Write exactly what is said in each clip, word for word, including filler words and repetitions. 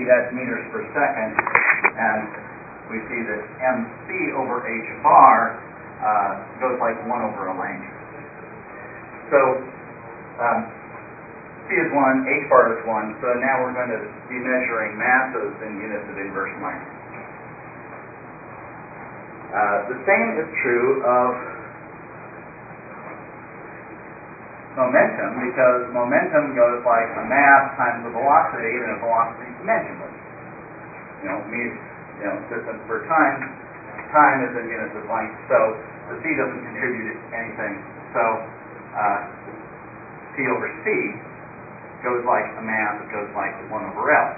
that's meters per second, and we see that mc over h bar uh, goes like one over a length. So um, c is one, h bar is one, so now we're going to be measuring masses in units of inverse length. Uh, the same is true of momentum, because momentum goes like a mass times the velocity, and a velocity is dimensionless. You know, me, you know, distance per time, time is in units of length, so the c doesn't contribute anything. So uh, c over c goes like a mass, it goes like one over L.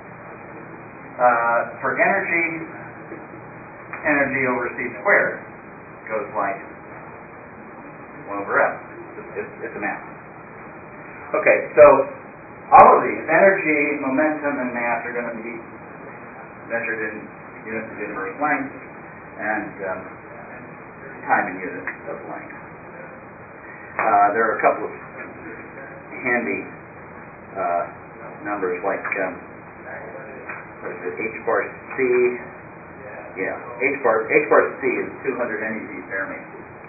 Uh, for energy, energy over c squared goes like one over L. It's, it's a mass. Okay, so all of these, energy, momentum, and mass, are going to be measured in units of inverse length, and um, time in units of length. Uh, there are a couple of handy uh, numbers, like um, what is it, h bar c. Yeah, h bar h bar c is two hundred MeV Fermi.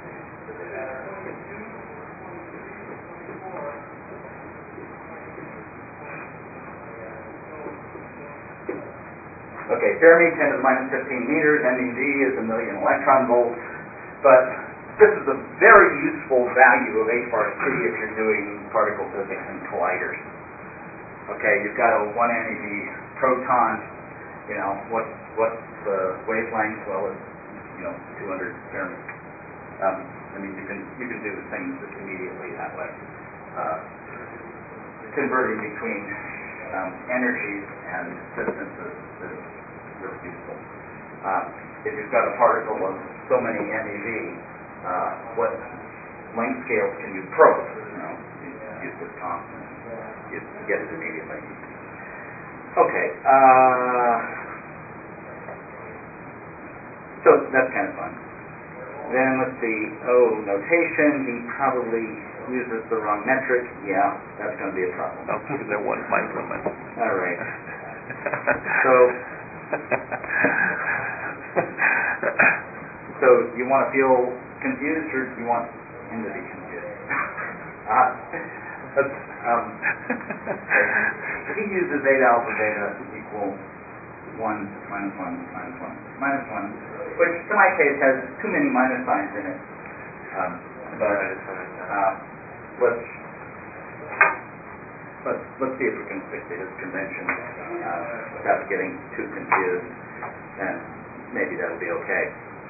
Okay, Fermi, ten to the minus fifteen meters, MeV is a million electron volts, but this is a very useful value of h bar c if you're doing particle physics and colliders. Okay, you've got a one MeV proton, you know, what what's the wavelength? Well, it's, you know, two hundred Fermi. Um, I mean, you can you can do things just immediately that way. Uh, converting between um, energies and distances is really useful. Uh, if you've got a particle of so many MeV, uh, what length scales can you probe? You know, you use this constant. You get it immediately. Okay. Uh, so that's kind of fun. Then let's see. Oh, notation. He probably uses the wrong metric. Yeah, that's going to be a problem. I'll put in there one micromet. All right. So, so you want to feel confused, or do you want him to be confused? uh, um, he uses eight alpha beta equal one minus one minus one minus one, which to my case has too many minus signs in it. Um, but uh, let's let's let's see if we can stick to his convention uh, without getting too confused, and maybe that'll be okay.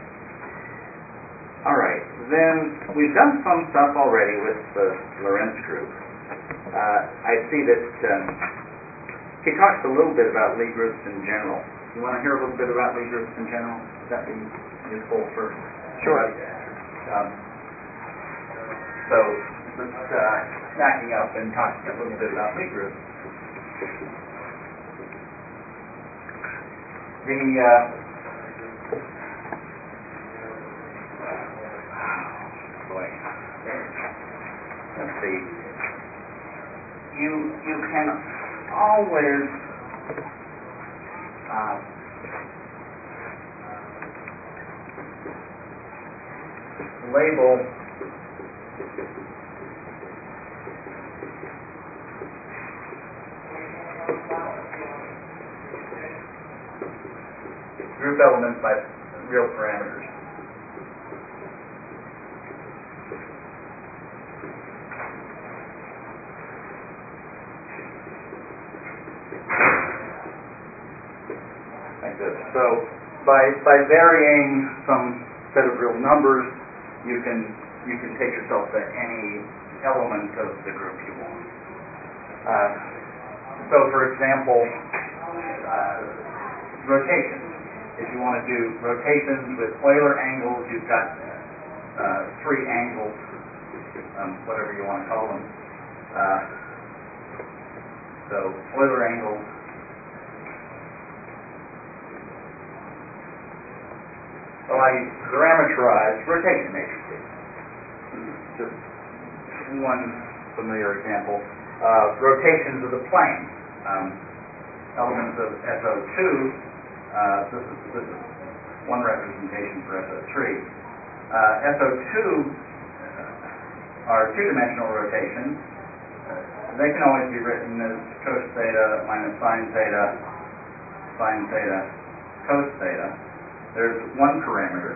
All right, then we've done some stuff already with the Lorentz group. Uh, I see that um, he talks a little bit about Lie groups in general. You want to hear a little bit about Lie groups in general? Would that be useful for Sure. Um, so let's uh, backing up and talk a little bit about Lie groups. The uh, boy, let's see. You you can always uh, label group elements by real parameters. Like this. So by by varying some set of real numbers, you can you can take yourself to any element of the group you want. Uh, so, for example, uh, rotation. If you want to do rotations with Euler angles, you've got uh, three angles, um, whatever you want to call them. Uh, so Euler angles allow you to parameterize rotation matrices. Just one familiar example. Uh, rotations of the plane. Um, elements of S O two, uh, this is this is one representation for S O three. Uh, S O two are two-dimensional rotations. Uh, they can always be written as cos theta minus sine theta, sine theta, cos theta. There's one parameter.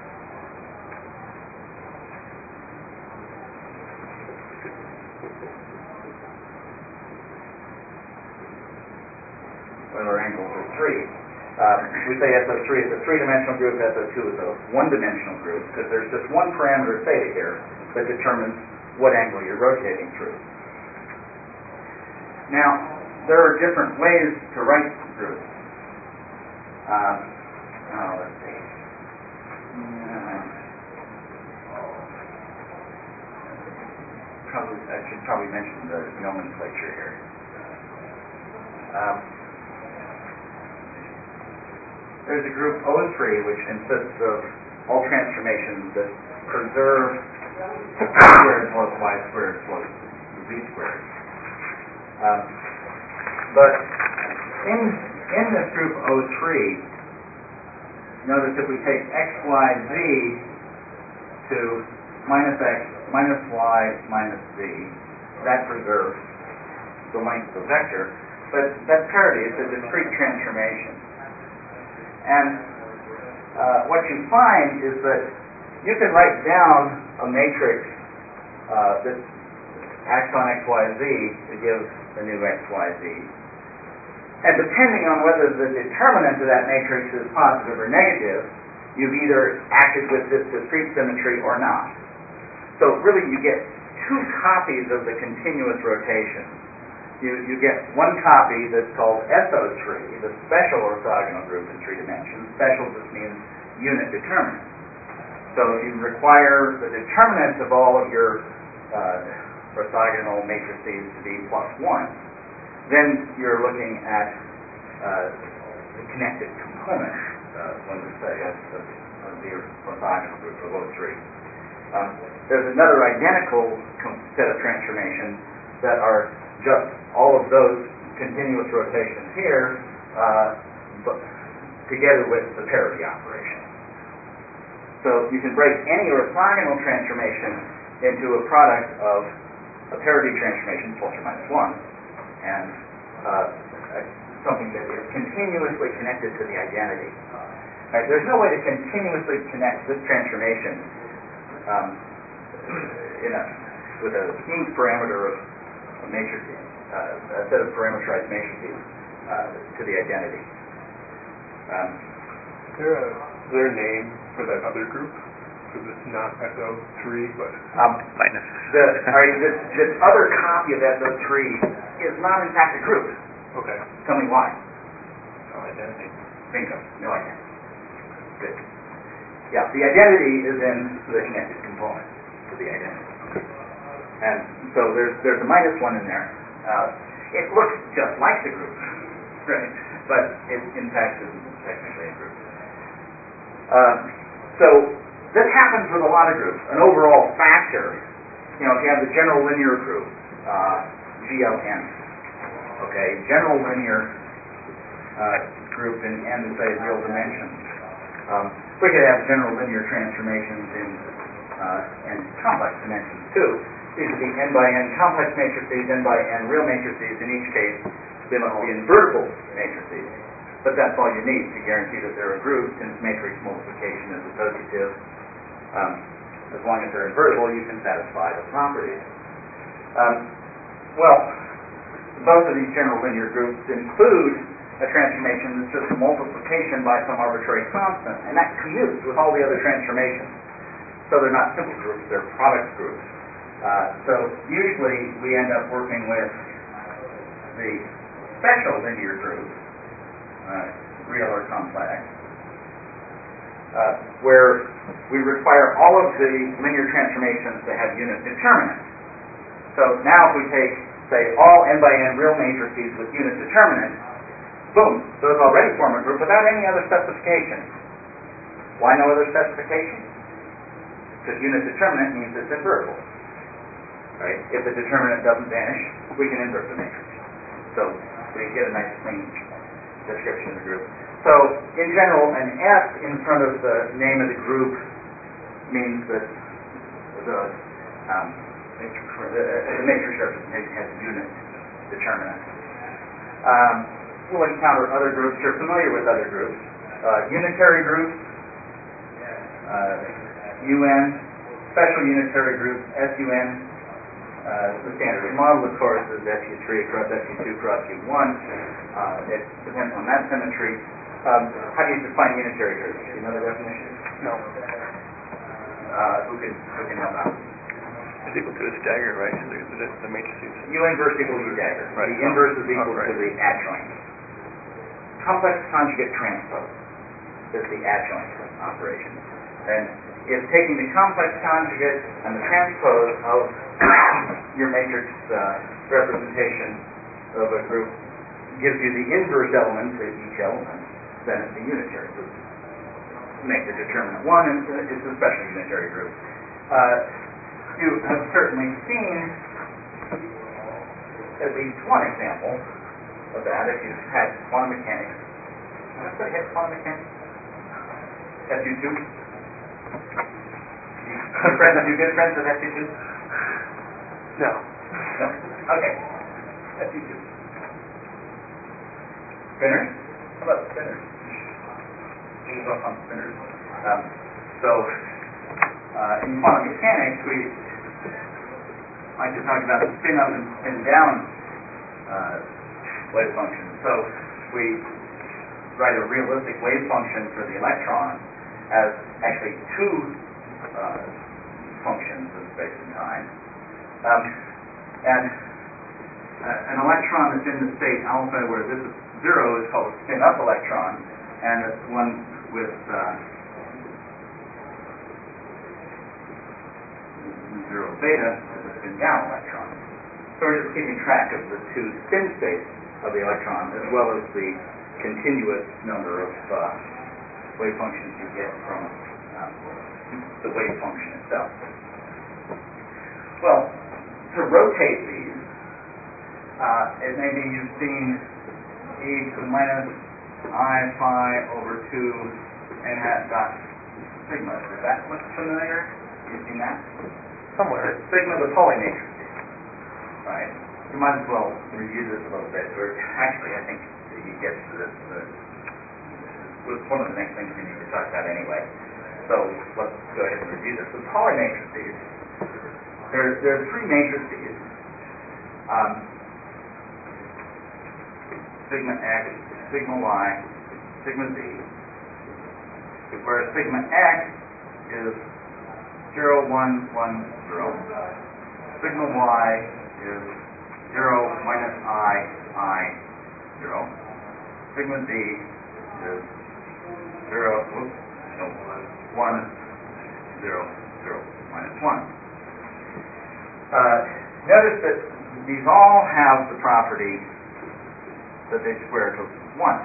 Euler angles are three. Uh, we say S O three is a three-dimensional group, S O two is a one-dimensional group, because there's just one parameter theta here that determines what angle you're rotating through. Now, there are different ways to write groups. Uh, oh, let's see. Uh, probably, I should probably mention the nomenclature here. Um, There's a group O three, which consists of all transformations that preserve x squared plus y squared plus z squared. Um, but in in this group O three, notice if we take x, y, z to minus x, minus y, minus z, that preserves the length of the vector. But that's parity. It's a discrete transformation. And uh, what you find is that you can write down a matrix uh, that acts on x, y, z to give the new x, y, z. And depending on whether the determinant of that matrix is positive or negative, you've either acted with this discrete symmetry or not. So really you get two copies of the continuous rotation. You, you get one copy that's called S O three, the special orthogonal group in three dimensions. Special just means unit determinant. So if you require the determinant of all of your uh, orthogonal matrices to be plus one, then you're looking at uh, the connected component uh, when we say of, of, of the orthogonal group of O three. Um, there's another identical com- set of transformations that are just all of those continuous rotations here, uh, but together with the parity operation. So you can break any orthogonal transformation into a product of a parity transformation, plus or minus one, and uh, something that is continuously connected to the identity. Right, there's no way to continuously connect this transformation um, in a, with a smooth parameter of a matrices. Uh, a set of parameterized matrices uh, to the identity. Um, is, there a, is there a name for that other group? Because it's not S O three, but it's um, minus. The, all right, this, this other copy of S O three is not in fact a group. Okay. Tell me why. No identity. Bingo. No identity. Good. Yeah, the identity is in the connected component to the identity. And so there's there's a minus one in there. Uh, it looks just like the group, right? But it, in fact, isn't technically a group. Uh, so this happens with a lot of groups. An overall factor, you know, if you have the general linear group, uh, G L N, okay, general linear uh, group in n, say, real dimensions. Um, we could have general linear transformations in uh, and complex dimensions too. These would be n by n complex matrices, n by n real matrices. In each case, they must be invertible matrices. But that's all you need to guarantee that they're a group, since matrix multiplication is associative. Um, as long as they're invertible, you can satisfy the properties. Um, well, both of these general linear groups include a transformation that's just a multiplication by some arbitrary constant, and that commutes with all the other transformations. So they're not simple groups, they're product groups. Uh, so usually we end up working with the special linear group, uh, real or complex, uh, where we require all of the linear transformations to have unit determinants. So now if we take, say, all n by n real matrices with unit determinants, boom, those already form a group without any other specification. Why no other specification? Because unit determinant means it's invertible. Right? If the determinant doesn't vanish, we can invert the matrix. So So you get a nice clean description of the group. So, in general, an S in front of the name of the group means that the, um, matrix, the, the matrix representation has unit determinant. Um, we'll encounter other groups. You're familiar with other groups. Uh, unitary groups, uh, U N, special unitary groups, S U N. Uh, the standard model, of course, is S U three across S U two across U one. Uh, it depends on that symmetry. Um, how do you define unitary groups? Do you know the definition? No. Uh, who can who can help out? It's equal to a stagger, right? So the, the, the matrices. U inverse equals U dagger. Right. The inverse is equal Oh, right. to the adjoint. Complex conjugate transpose is the adjoint operation. And if taking the complex conjugate and the transpose of your matrix uh, representation of a group gives you the inverse elements of each element, then it's a unitary group. Make the determinant one, and it's a special unitary group. Uh, you have certainly seen at least one example of that if you've had quantum mechanics. Has anybody had quantum mechanics? S U two? You friends, you good friends with S U two? No. No. Okay. S U two. Spinners? How about spinners? These are on spinners. Um, so, uh, in quantum mechanics, we like to talk about spin up and spin down uh, wave functions. So, we write a realistic wave function for the electron as actually two uh, functions of space and time. Um, and uh, an electron that's in the state alpha, where this is zero, is called a spin-up electron, and the one with uh, zero beta is a spin-down electron. So we're just keeping track of the two spin states of the electron, as well as the continuous number of uh, wave functions you get from uh, the wave function itself. Well, to rotate these, uh, it may be you've seen e to the minus I phi over two n hat dot sigma. Does that look familiar? You've seen that? Somewhere. Sigma is a Pauli matrix, right? You might as well review this a little bit. Or actually, I think you get to this. Uh, was one of the next things we need to talk about anyway. So let's go ahead and review this. The Pauli matrices. There, there are three matrices. Um, sigma x, sigma y, sigma z, where sigma x is zero, one, one, zero. Sigma y is zero, minus I, I, zero. Sigma z is zero, whoops, no, one, zero, zero, minus one. Uh, notice that these all have the property that they square to one.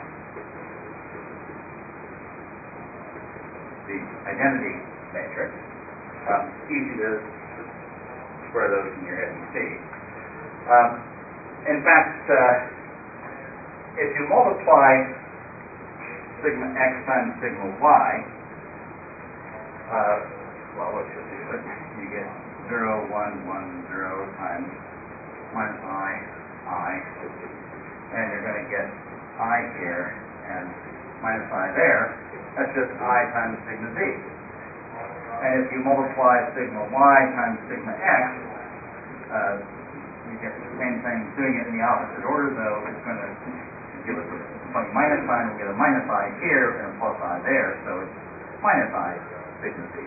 The identity matrix. Um, easy to square those in your head and see. Um, in fact, uh, if you multiply sigma x times sigma y, uh, well, what should do it? You get zero, one, one, zero times minus I, I, and you're going to get I here and minus I there. That's just I times sigma z. And if you multiply sigma y times sigma x, uh, you get the same thing. Doing it in the opposite order, though, it's going to give us a funny minus sign. We'll get a minus I here and a plus I there, so it's minus I sigma z.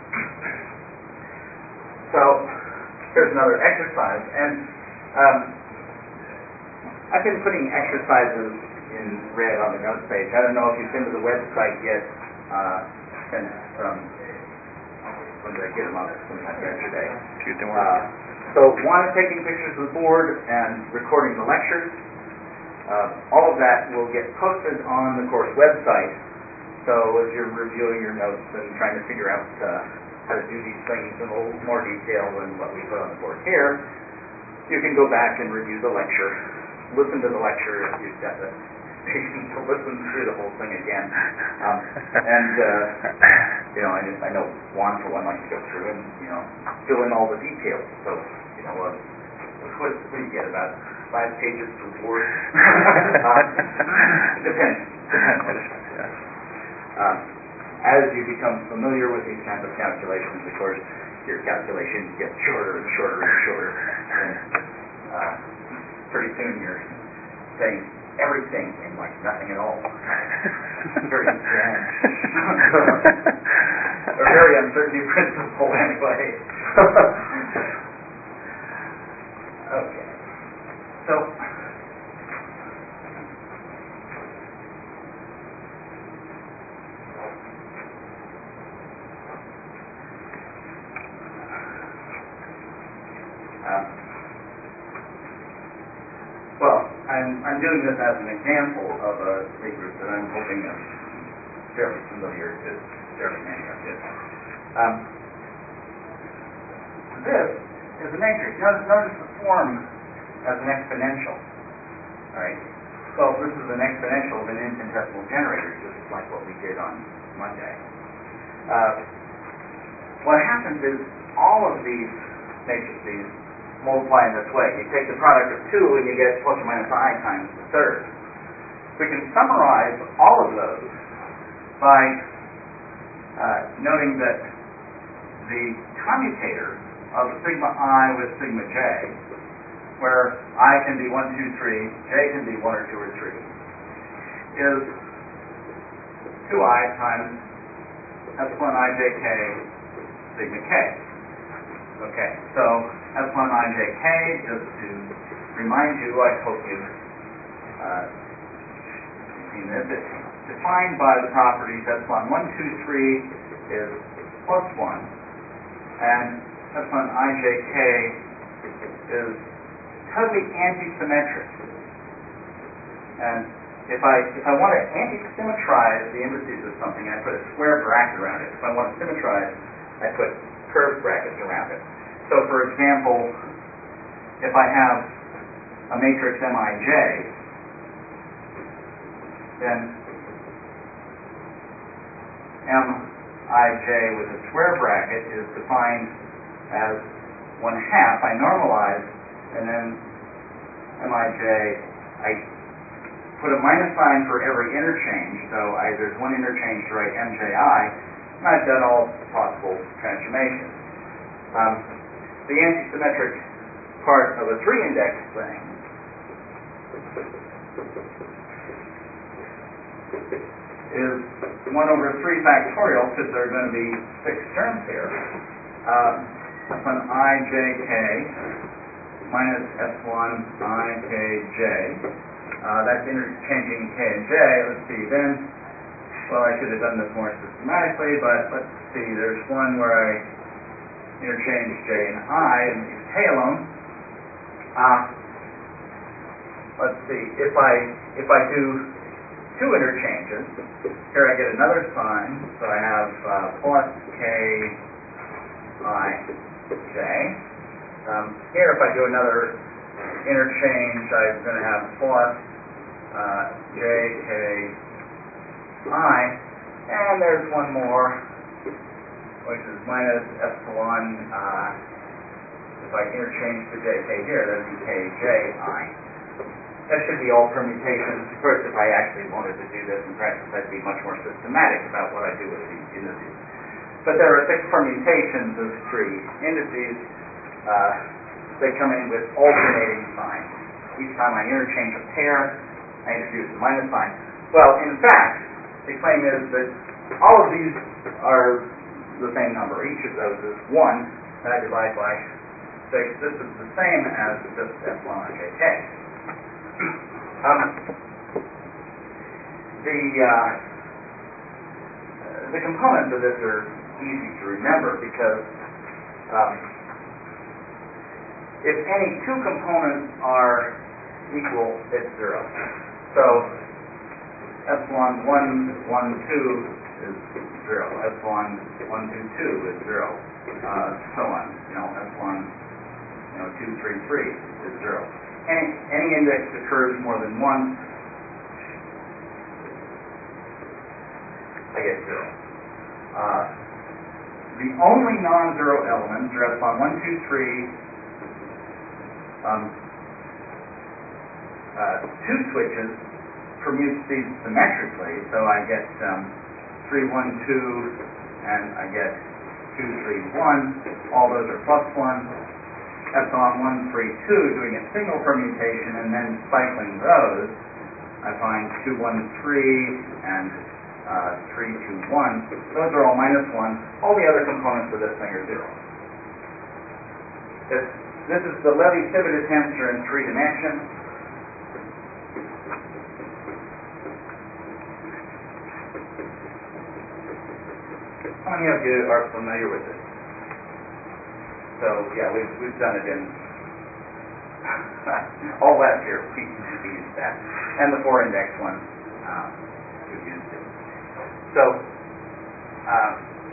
So here's another exercise, and um, I've been putting exercises in red on the notes page. I don't know if you've been to the website yet. Uh, since um, when did I get them up? Sometime yesterday. Tuesday morning. Uh, so one is taking pictures of the board and recording the lectures. Uh, all of that will get posted on the course website. So as you're reviewing your notes and trying to figure out uh, how to do these things in a little more detail than what we put on the board here, you can go back and review the lecture listen to the lecture if you've got the patience to listen through the whole thing again. Um, and, uh, you know, I, just, I know Juan, for one, likes to go through and, you know, fill in all the details. So, you know, uh, what, what do you get, about five pages per word? uh, depends. Depends. Um, as you become familiar with these kinds of calculations, of course, your calculations get shorter and shorter and shorter. And uh, pretty soon you're saying everything in like nothing at all. Very grand. A very uncertainty principle anyway. Okay. So um, well, I'm, I'm doing this as an example of a C group that I'm hoping is fairly familiar to fairly many of you. Um, this is a matrix. Notice, notice the form as an exponential. All right. Well, this is an exponential of an infinitesimal generator, just like what we did on Monday. Uh, what happens is all of these matrices multiply in this way. You take the product of two and you get plus or minus I times the third. We can summarize all of those by uh, noting that the commutator of sigma I with sigma j, where I can be one, two, three, j can be one or two or three, is two I times epsilon ijk sigma k. Okay, so epsilon ijk, just to remind you, I hope you've uh, seen this, it's defined by the properties epsilon one, two, three is plus one, and epsilon ijk is totally anti-symmetric. And if I if I want to anti-symmetrize the indices of something, I put a square bracket around it. If I want to symmetrize, I put curved brackets around it. So, for example, if I have a matrix Mij, then Mij with a square bracket is defined as one half. I normalize, and then Mij, I put a minus sign for every interchange, so I, there's one interchange to write Mji, and I've done all possible transformations. Um, the antisymmetric part of a three-index thing is one over three factorial, because there are going to be six terms here. Um, epsilon ijk minus epsilon ikj. Uh, that's interchanging k and j. Let's see, then, well, I should have done this more systematically, but let's see, there's one where I interchange j and I and leave k alone. Uh, let's see, if I if I do two interchanges, here I get another sign, so I have uh, plus k I j. Um, here, if I do another interchange, I'm going to have plus uh, j k I, and there's one more, which is minus epsilon. Uh, if I interchange the jk here, that would be kji. That should be all permutations. Of course, if I actually wanted to do this in practice, I'd be much more systematic about what I do with these indices. But there are six permutations of three indices. Uh, they come in with alternating signs. Each time I interchange a pair, I introduce a minus sign. Well, in fact, the claim is that all of these are the same number. Each of those is one, and I divide by six. This is the same as just epsilon ijk. Um, the uh, the components of this are easy to remember because um, if any two components are equal, it's zero. So epsilon one one two is zero. Epsilon one two two is zero. Uh, so on. You know, epsilon you know two three three is zero. any, any index occurs more than once, I get zero. Uh, the only non-zero elements are epsilon one, two, three, um, uh, two switches permute these symmetrically, so I get um, three, one, two, and I get two, three, one. All those are plus one. Epsilon one, three, two, doing a single permutation and then cycling those, I find two, one, three, and uh, three, two, one. Those are all minus one. All the other components of this thing are zero. This, this is the Levi-Civita tensor in three dimensions. How many of you are familiar with this? So, yeah, we've, we've done it in all last year. We, we used that. And the four index one, um, we've used it. So, um,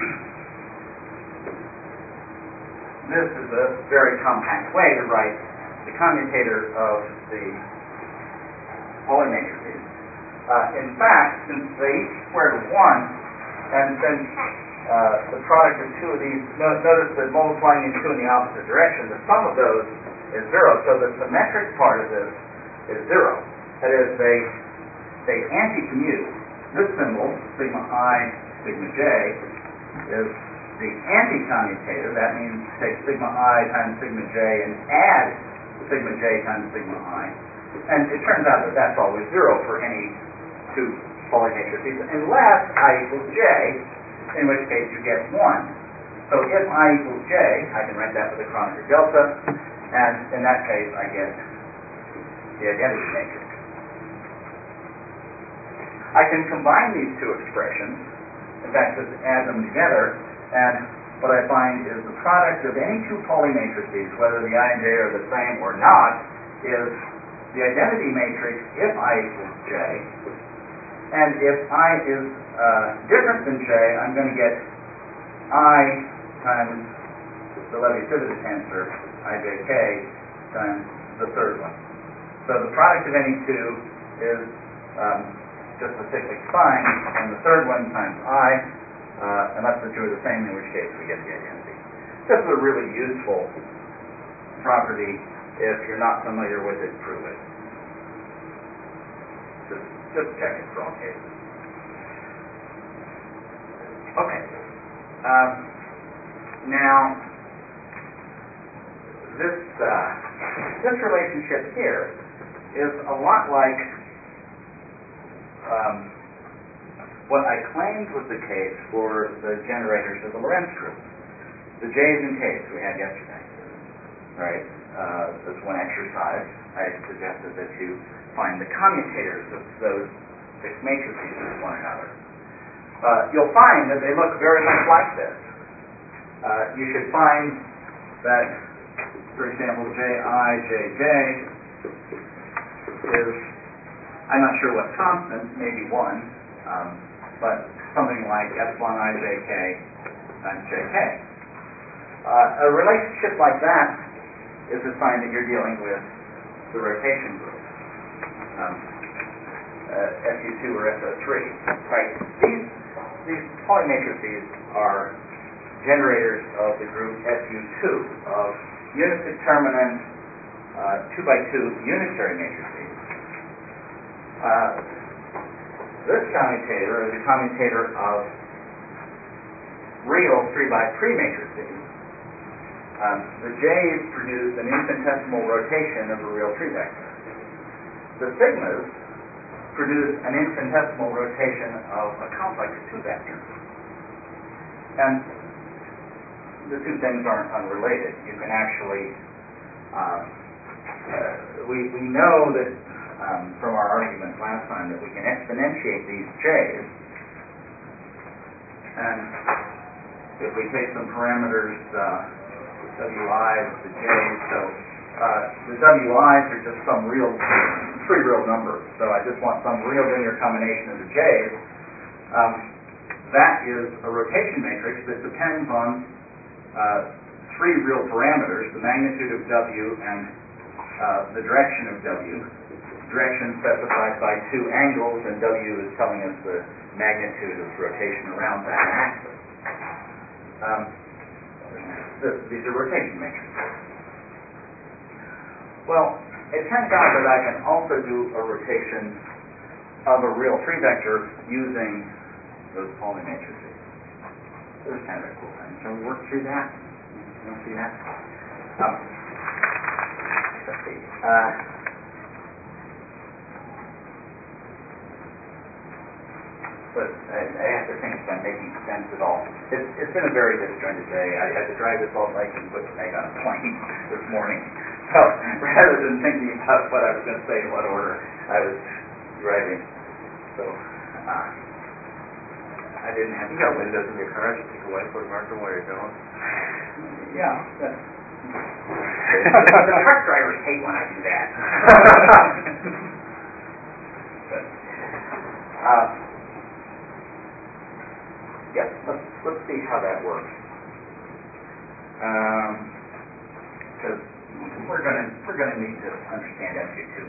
this is a very compact way to write the commutator of the Pauli matrices. Uh, in fact, since they each square to one, and since uh, the product of two of these, no, notice that multiplying these two in the opposite direction, the sum of those is zero. So the symmetric part of this is zero. That is, they they anti-commute. This symbol, sigma I, sigma j, is the anti-commutator. That means take sigma I times sigma j and add sigma j times sigma I. And it turns out that that's always zero for any two Pauli matrices, unless I equals j, in which case you get one. So if I equals j, I can write that with a Kronecker delta, and in that case I get the identity matrix. I can combine these two expressions, in fact just add them together, and what I find is the product of any two Pauli matrices, whether the I and j are the same or not, is the identity matrix if I equals j, and if I is uh, different than j, I'm going to get I times the Levi-Civita tensor, ijk, times the third one. So the product of any two is um, just a cyclic sign, and the third one times I, uh, unless the two are the same, in which case we get the identity. This is a really useful property. If you're not familiar with it, prove it. Just, just check it for all cases. Okay. Um, now, this uh, this relationship here is a lot like um, what I claimed was the case for the generators of the Lorentz group. The J's and K's we had yesterday, right? Uh, this one exercise, I suggested that you find the commutators of those six matrices with one another. Uh, you'll find that they look very much like this. Uh, you should find that, for example, J I, J J is, I'm not sure what constant, maybe one, um, but something like epsilon I J K times J K. Uh, a relationship like that is a sign that you're dealing with the rotation group, um, uh, S U two or S O three. Right? These these Pauli matrices are generators of the group S U two of unit determinant uh, two by two unitary matrices. Uh, this commutator is a commutator of real three by three matrices. Um, the J's produce an infinitesimal rotation of a real three vector. The sigmas produce an infinitesimal rotation of a complex two vector. And the two things aren't unrelated. You can actually, um, uh, we, we know that um, from our argument last time that we can exponentiate these J's, and if we take some parameters, uh, Wi's, the J's, so uh, the Wi's are just some real, three real numbers, so I just want some real linear combination of the J's. Um, that is a rotation matrix that depends on uh, three real parameters, the magnitude of W and uh, the direction of W. Direction specified by two angles, and W is telling us the magnitude of rotation around that axis. Um, this, these are rotation matrices. Well, it turns out that I can also do a rotation of a real three vector using those Pauli matrices. This is kind of a cool thing. Can we work through that? You want to see that? Um, let's see. Uh, but I, I have to think if I'm making sense at all. It's, it's been a very disjointed day. I had to drive this all night and put an egg on a plane this morning. So rather than thinking about what I was going to say in what order, I was driving. So uh, I didn't have. You got windows in your car. Just take a whiteboard marker while you're going. Yeah. That's, the truck drivers hate when I do that. but, uh, yeah. Let's let's see how that works. Because um, we're gonna we're gonna need to understand S U two.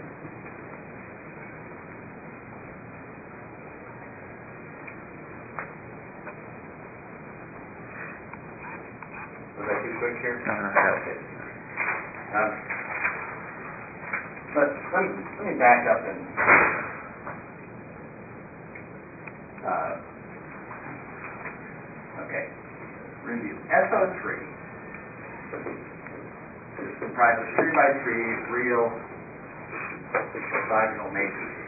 Was that too quick here? No, no, no. Okay. Um, but let me, let me back up and uh, okay. Review. S O three is comprised of three by three real orthogonal matrices.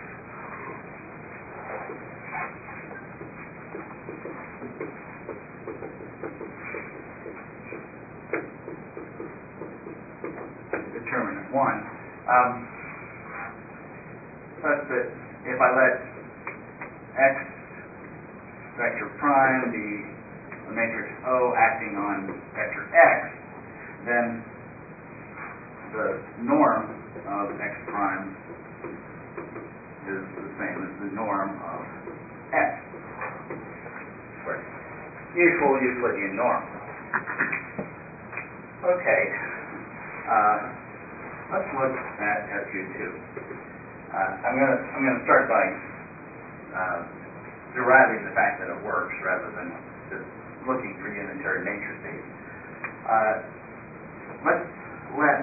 Determinant one. Um, such that if I let x vector prime be the matrix O acting on vector x, then the norm of x prime is the same as the norm of x squared. Usual Euclidean norm. Okay. Uh, let's look at S U two. Uh, I'm going to I'm going to start by uh, deriving the fact that it works rather than just looking for unitary matrices. Uh, let's let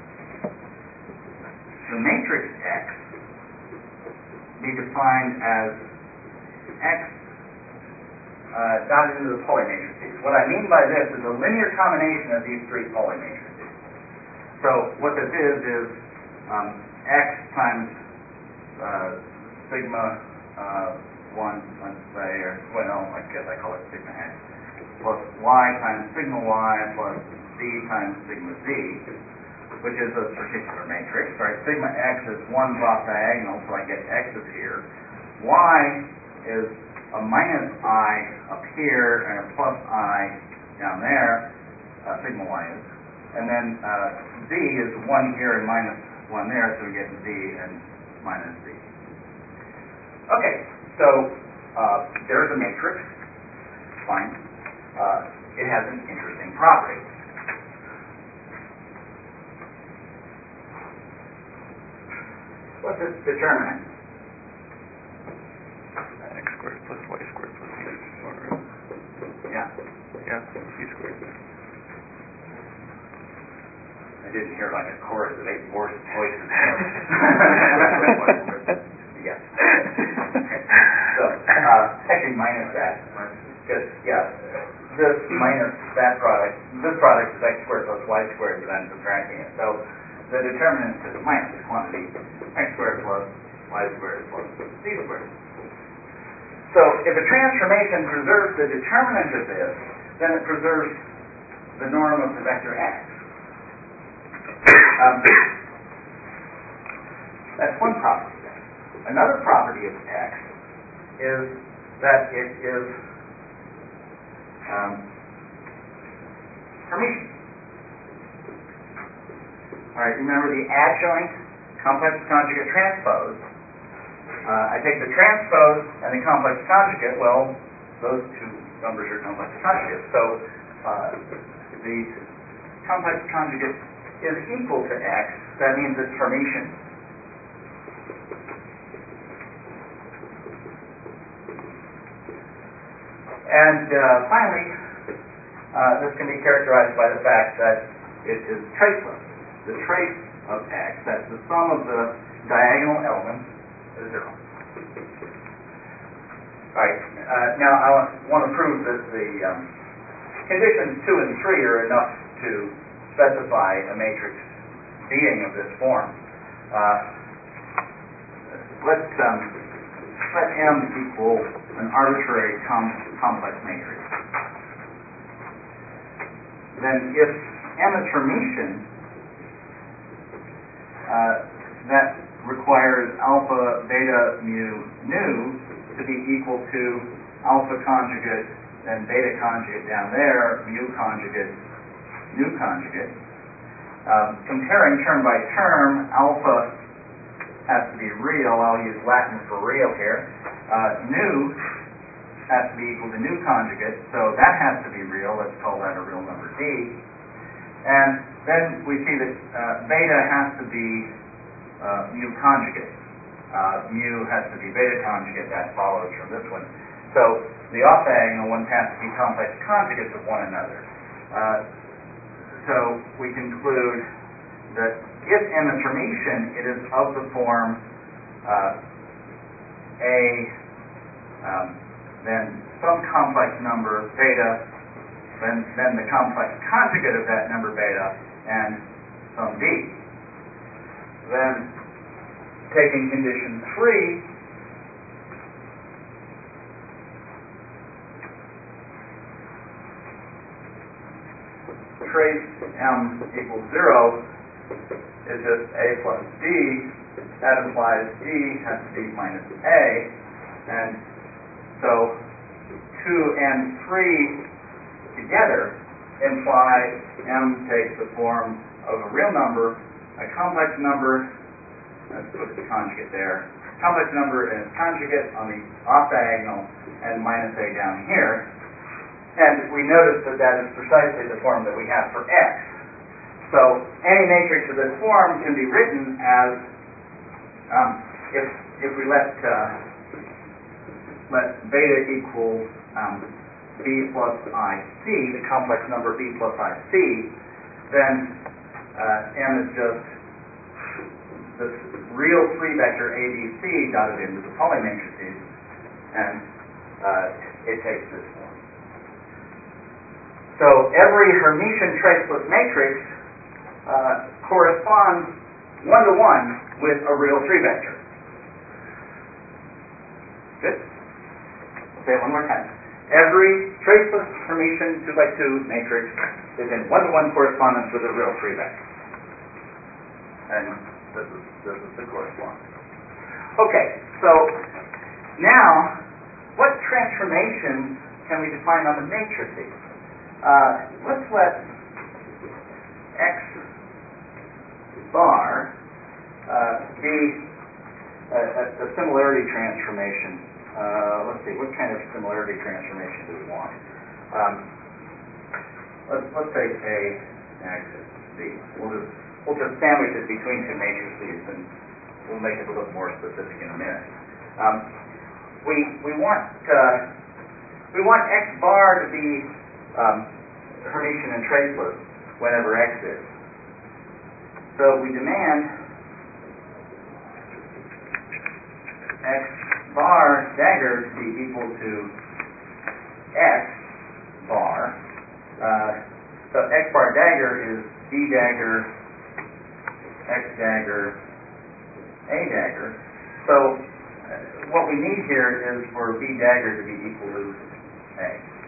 the matrix X be defined as X uh, dotted into the Pauli matrices. What I mean by this is a linear combination of these three Pauli matrices. So what this is is um, X times uh, sigma uh, one, let's say, or well, I guess I call it sigma X, plus Y times sigma Y plus Z times sigma Z, which is a particular matrix. Right? Sigma X is one off diagonal, so I get X's here. Y is a minus I up here and a plus I down there. Uh, sigma Y is. And then uh, Z is one here and minus one there, so we get Z and minus Z. Okay, so uh, there's a matrix. Fine. Uh, it has an interesting property. What's its determinant? X squared plus Y squared plus Z squared. Yeah. Yeah, Z squared. I didn't hear like a chorus of eight voices. Yes. So, uh, actually minus that. Because, yeah, this minus that product, this product is x squared plus y squared, but I'm subtracting it. So, the determinant is minus the quantity x squared plus y squared plus z squared. So, if a transformation preserves the determinant of this, then it preserves the norm of the vector x. Um, that's one property. Another property of X is that it is um, Hermitian. All right, remember the adjoint complex conjugate transpose. Uh, I take the transpose and the complex conjugate. Well, those two numbers are complex conjugates. So uh, the complex conjugate is equal to X, that means it's Hermitian. And uh, finally, uh, this can be characterized by the fact that it is traceless. The trace of X, that's the sum of the diagonal elements, is zero. Alright, uh, now I want to prove that the um, conditions two and three are enough to specify a matrix being of this form. Uh, let, um, let M equal an arbitrary com- complex matrix. Then if M is Hermitian, uh, that requires alpha, beta, mu, nu to be equal to alpha conjugate and beta conjugate down there, mu conjugate, nu conjugate. Um, comparing term by term, alpha has to be real. I'll use Latin for real here. Uh, nu has to be equal to nu conjugate, so that has to be real. Let's call that a real number D. And then we see that uh, beta has to be uh, mu conjugate. Uh, mu has to be beta conjugate. That follows from this one. So the off-diagonal ones have to be complex conjugates of one another. Uh, so we conclude that if M is Hermitian, it is of the form uh, A, um, then some complex number beta, then, then the complex conjugate of that number beta, and some D. Then, taking condition three, trace M equals zero is just A plus D. That implies D has to be minus A. And so two and three together imply M takes the form of a real number, a complex number, let's put the conjugate there, complex number and its conjugate on the off diagonal, and minus A down here. And we notice that that is precisely the form that we have for X. So any matrix of this form can be written as, um, if if we let uh, let beta equal um, B plus I C, the complex number B plus I C, then uh, M is just this real three vector A B C dotted into the Pauli matrices, and uh, it takes this form. So every Hermitian traceless matrix uh, corresponds one to one with a real three vector. Good? I'll say it one more time. Every traceless Hermitian two by two matrix is in one to one correspondence with a real three vector. And this is this is the correspondence. Okay, so now what transformations can we define on the matrices? Uh, let's let X bar uh, be a, a, a similarity transformation. Uh, let's see, what kind of similarity transformation do we want? Um, let's let's say A, X, B. We'll just we'll just sandwich it between two matrices, and we'll make it a little more specific in a minute. Um, we we want uh, we want X bar to be um, Hermitian and traceless whenever X is. So we demand X bar dagger to be equal to X bar. Uh, so X bar dagger is B dagger, X dagger, A dagger. So uh, what we need here is for B dagger to be equal to A.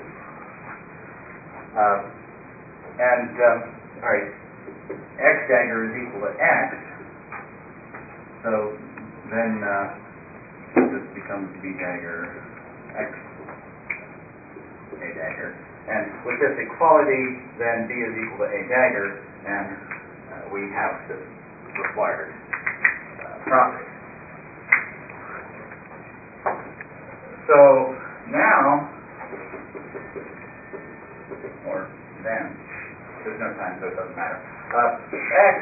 Uh, and, um, all right, X dagger is equal to X. So then uh, this becomes B dagger, X, A dagger. And with this equality, then B is equal to A dagger, and uh, we have this required uh, property. So now, or then, there's no time, so it doesn't matter. Uh, X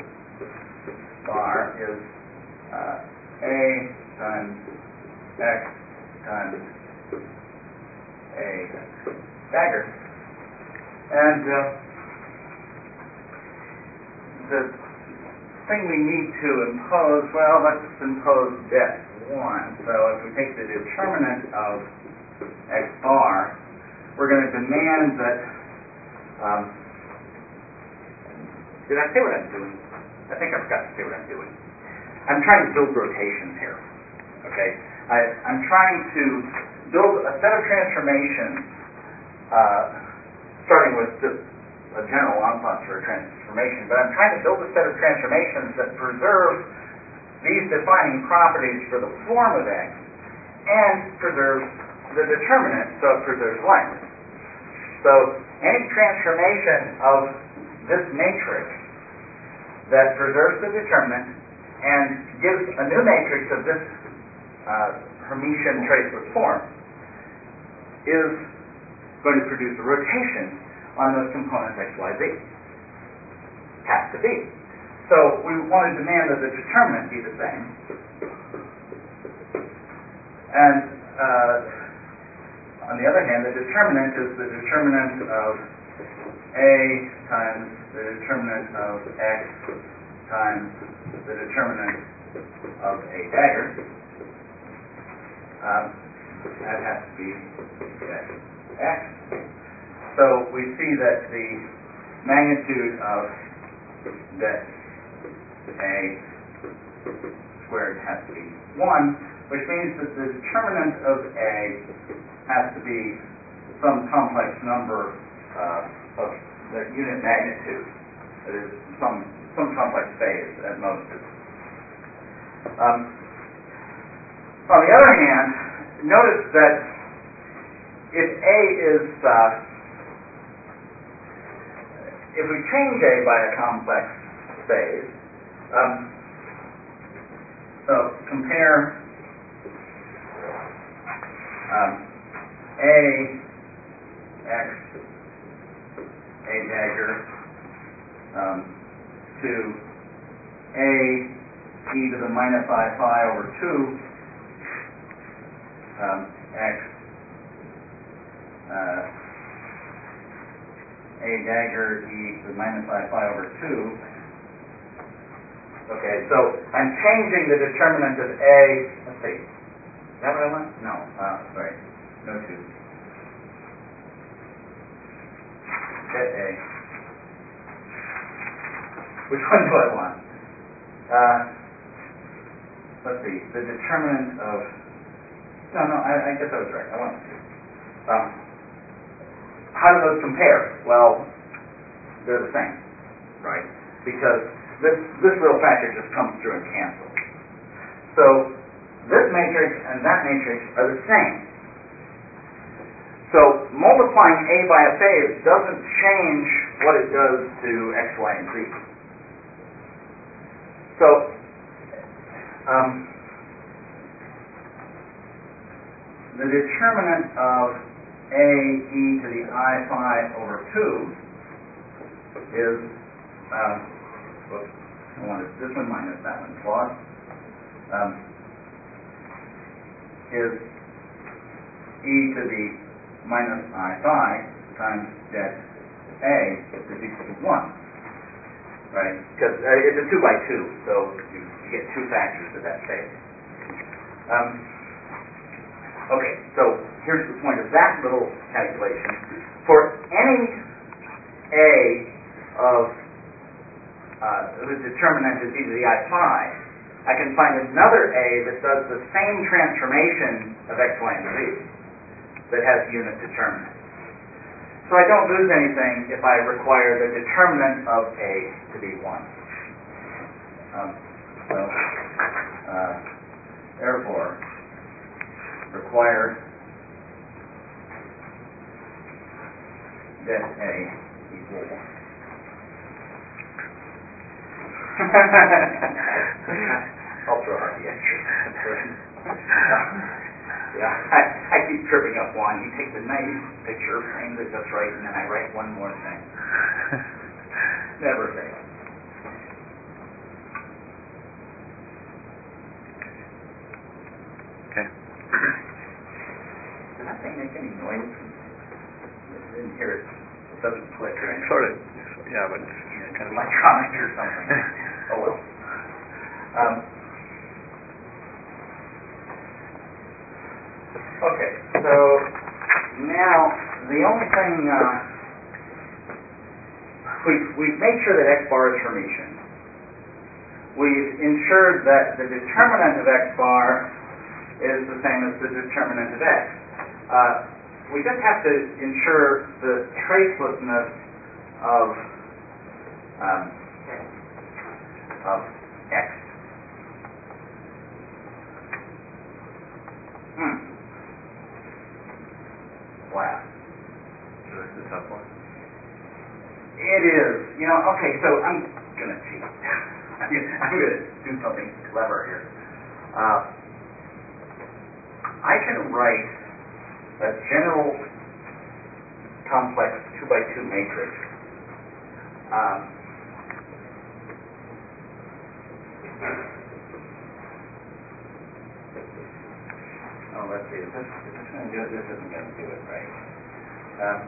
bar is uh, A times X times A dagger. And uh, the thing we need to impose, well, let's impose det one. So if we take the determinant of X bar, we're going to demand that, um, did I say what I'm doing? I think I forgot to say what I'm doing. I'm trying to build rotations here, okay? I, I'm trying to build a set of transformations, uh, starting with just a general ensemble for a transformation, but I'm trying to build a set of transformations that preserve these defining properties for the form of X and preserves the determinant, so it preserves length. So any transformation of this matrix that preserves the determinant and gives a new matrix of this uh, Hermitian traceless form is going to produce a rotation on those components X, Y, Z. Has to be. So we want to demand that the determinant be the same. And uh, on the other hand, the determinant is the determinant of A times the determinant of X times the determinant of A dagger. Um, that has to be X. So we see that the magnitude of that A squared has to be one, which means that the determinant of A has to be some complex number uh, of the unit magnitude. That is some some complex phase at most. Um, on the other hand, notice that if A is uh, if we change A by a complex phase, um, so compare um, A X A dagger um, to A e to the minus I phi over two um, X uh, A dagger e to the minus I phi over two. Okay, so I'm changing the determinant of A. Let's see. Is that what I want? No. Uh, sorry. No two. Get A. Which one do I want? Uh, let's see. The determinant of... No, no, I, I guess I was right. I want two. Um, how do those compare? Well, they're the same, right? Because this this real factor just comes through and cancels. So this matrix and that matrix are the same. So multiplying A by a phase doesn't change what it does to X, Y, and Z. So um, the determinant of A e to the I phi over two is, um, oops, I wanted this one minus that one plus, um, is e to the minus I phi times det A is equal to one, right? Because uh, it's a two by two, so you, you get two factors of that phase. Um, okay, so here's the point of that little calculation. For any A of uh, the determinant is e to the I phi, I can find another A that does the same transformation of X, Y, and Z that has unit determinant. So I don't lose anything if I require the determinant of A to be one. Um, so, uh, therefore, require det A equal one. I'll throw out the extra. Yeah, I, I keep tripping up Juan. He takes a nice picture, frames it just right, and then I write one more thing. never fail. Okay. Did that thing make any noise? I didn't hear it. It doesn't click or anything. Sort of. Yeah, but it's Yeah, kind of electronic or something. Oh well. Um, okay, so now the only thing uh, we've we've made sure that X bar is Hermitian. We've ensured that the determinant of X bar is the same as the determinant of X. Uh, we just have to ensure the tracelessness of um, of X. Hmm. Wow. So this is a tough one. It is. You know, okay, so I'm going to cheat. I'm going to do something clever here. Uh, I can write a general complex two by two matrix. Um, oh, let's see. Is this, is this going to do it? This isn't going to do it, right? Um,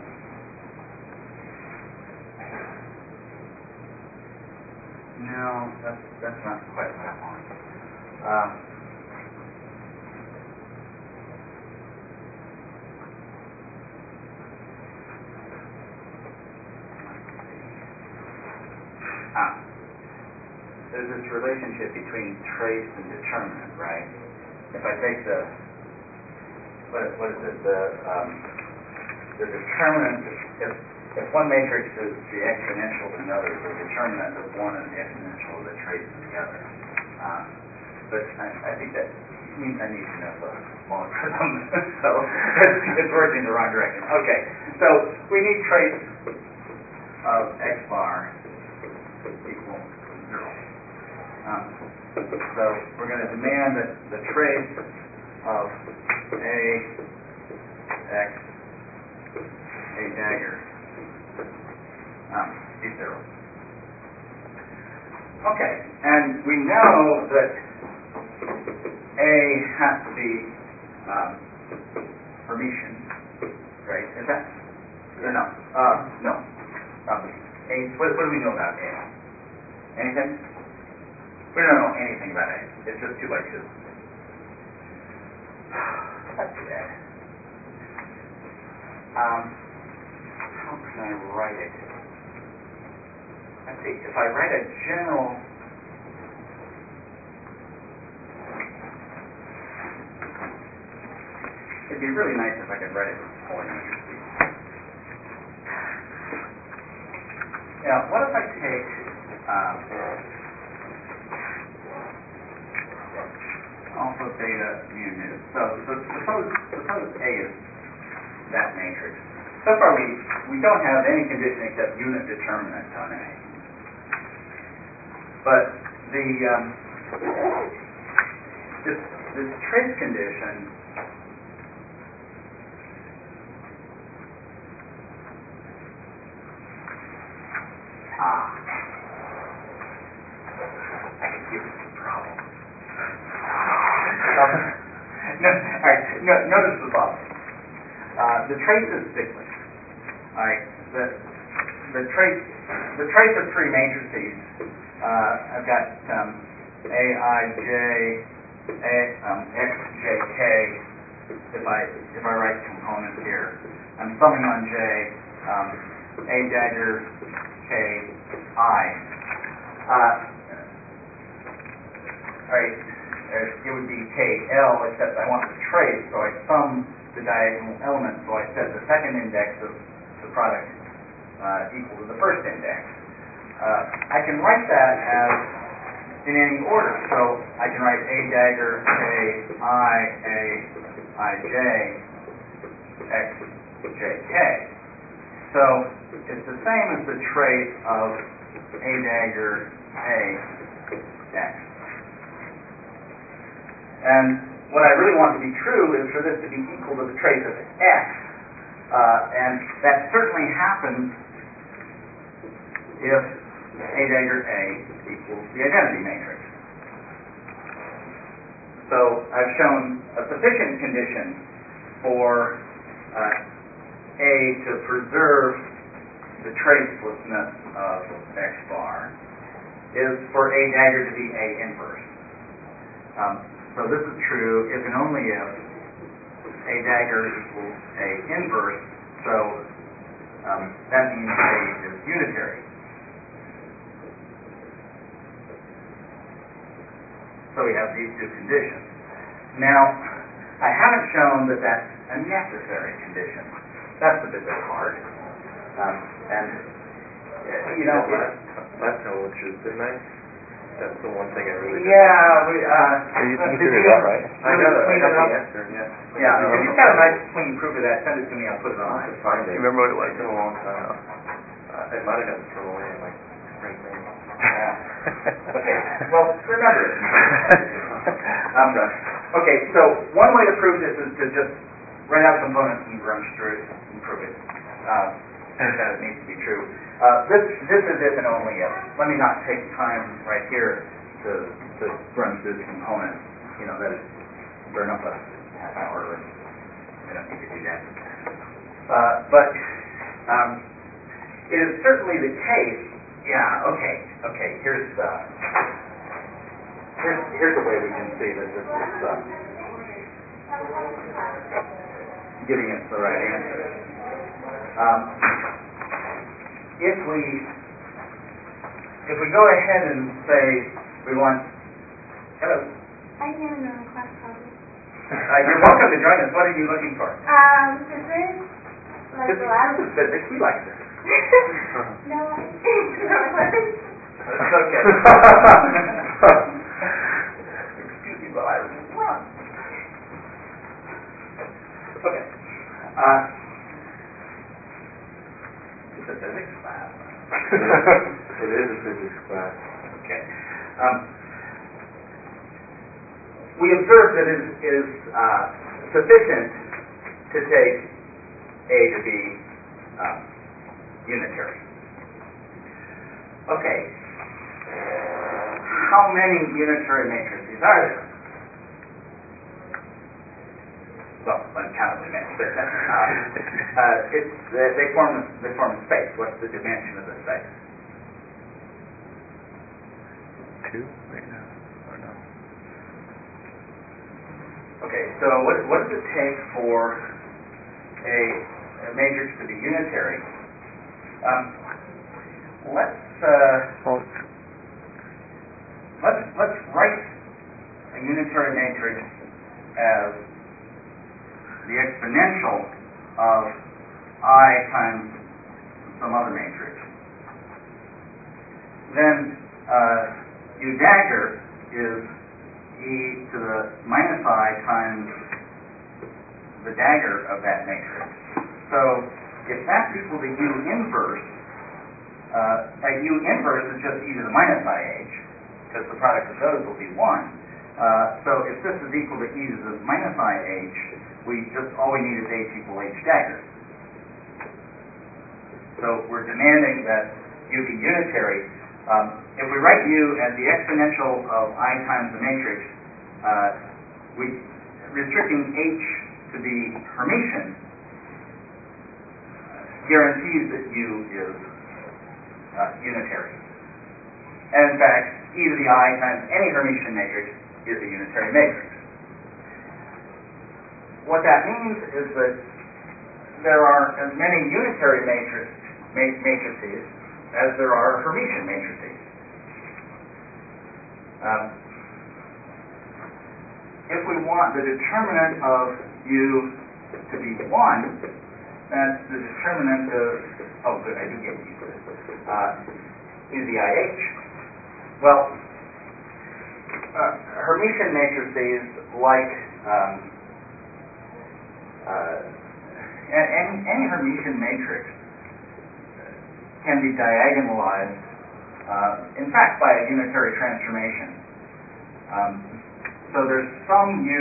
no, that's that's not quite what I want. Um, ah, there's this relationship between trace and determinant, right? If I take the what, what is it? The um, the determinant. If if one matrix is the exponential of another, the determinant of one is the exponential of the trace of the other. Uh, but I, I think that means I need to know the logarithm, so it's, it's working in the wrong direction. Okay, so we need trace of X bar equal zero. Um, so we're going to demand that the trace of A X A dagger um, be zero. Okay, and we know that A has to be um, Hermitian, right? Is that? Or no? Uh, no. Um, A. What, what do we know about A? Anything? We don't know anything about A. It's just two by two. That's too bad. Um, how can I write it? Let's see. If I write a general. It'd be really nice if I could write it with polynomial speed. Now, what if I take um, alpha, beta, mu, nu? So, so suppose suppose A is that matrix. So far, we we don't have any condition except unit determinant on A. But the um, this this trace condition. Ah, I can give you some problems. no, all right. No, notice the following. Uh, the trace is cyclic. All right. The the trace the trace of three matrices. Uh, I've got um, A I J A um, X J K. If I if I write components here, I'm summing on J. Um, A dagger K I. Uh, all right, it would be K L, except I want the trace, so I sum the diagonal elements, so I set the second index of the product uh, equal to the first index. Uh, I can write that as in any order, so I can write A dagger K I A I J X J K. So it's the same as the trace of A dagger A X. And what I really want to be true is for this to be equal to the trace of X. Uh, and that certainly happens if A dagger A equals the identity matrix. So I've shown a sufficient condition for uh, A to preserve the tracelessness of X bar is for A dagger to be A inverse. Um, so this is true if and only if A dagger equals A inverse, so um, that means A is unitary. So we have these two conditions. Now, I haven't shown that that's a necessary condition. That's the bit that's hard. Um, and, uh, you know... Last time I went through, didn't I? That's the one thing I really did. Yeah, we... Uh, you, you did figured you it out, right? I got, a, I clean got it the up? answer, yeah. Yeah, if you've got a nice clean proof of that, send it to me. I'll put it I'll on. have to find it. You remember what it was? It's been a long time. Uh, it might have gotten thrown away in like spring cleaning. Yeah. Okay, well, remember it. I'm done. Okay, so one way to prove this is to just write out components and run through it and prove it. Uh, that it needs to be true. Uh, this this is if and only if. Let me not take time right here to to run through the components. You know, that is burn up a half hour. And I don't need to do that. Uh, but um, it is certainly the case. Yeah. Okay. Okay. Here's uh, here's here's a way we can see that this is uh, giving us the right answer. Um, if we if we go ahead and say we want hello. I can have another class problem. Uh, you're welcome to join us. What are you looking for? Um, physics, like This, the lab. this is physics. We like physics. No, it's not like. It's okay. Excuse me while I run. Okay. Uh, it's a physics class. It is a physics class. Okay. Um, we observe that it is uh, sufficient to take A to be um, unitary. Okay. How many unitary matrices are there? Well, uncountably many. But, uh, uh, it's, they, they form a, they form a space. What's the dimension of the space? Two right now, or no? Okay, so what, what does it take for a, a matrix to be unitary? Um, let's uh, Well, let's let's write a unitary matrix as the exponential of I times some other matrix. Then uh, U dagger is e to the minus I times the dagger of that matrix. So if that's equal to U inverse, uh, at U inverse is just e to the minus I h, because the product of those will be one. Uh, so if this is equal to e to the minus I h, we just all we need is h equal h dagger. So we're demanding that U be unitary. Um, if we write U as the exponential of I times the matrix, uh, we restricting H to be Hermitian guarantees that U is uh, unitary. And in fact, e to the I times any Hermitian matrix is a unitary matrix. What that means is that there are as many unitary matrix, ma- matrices as there are Hermitian matrices. Um, if we want the determinant of U to be one, that's the determinant of, oh good, I do get U, uh, e to the I h. Well, uh, Hermitian matrices like um, uh, any, any Hermitian matrix can be diagonalized, uh, in fact, by a unitary transformation. Um, so there's some U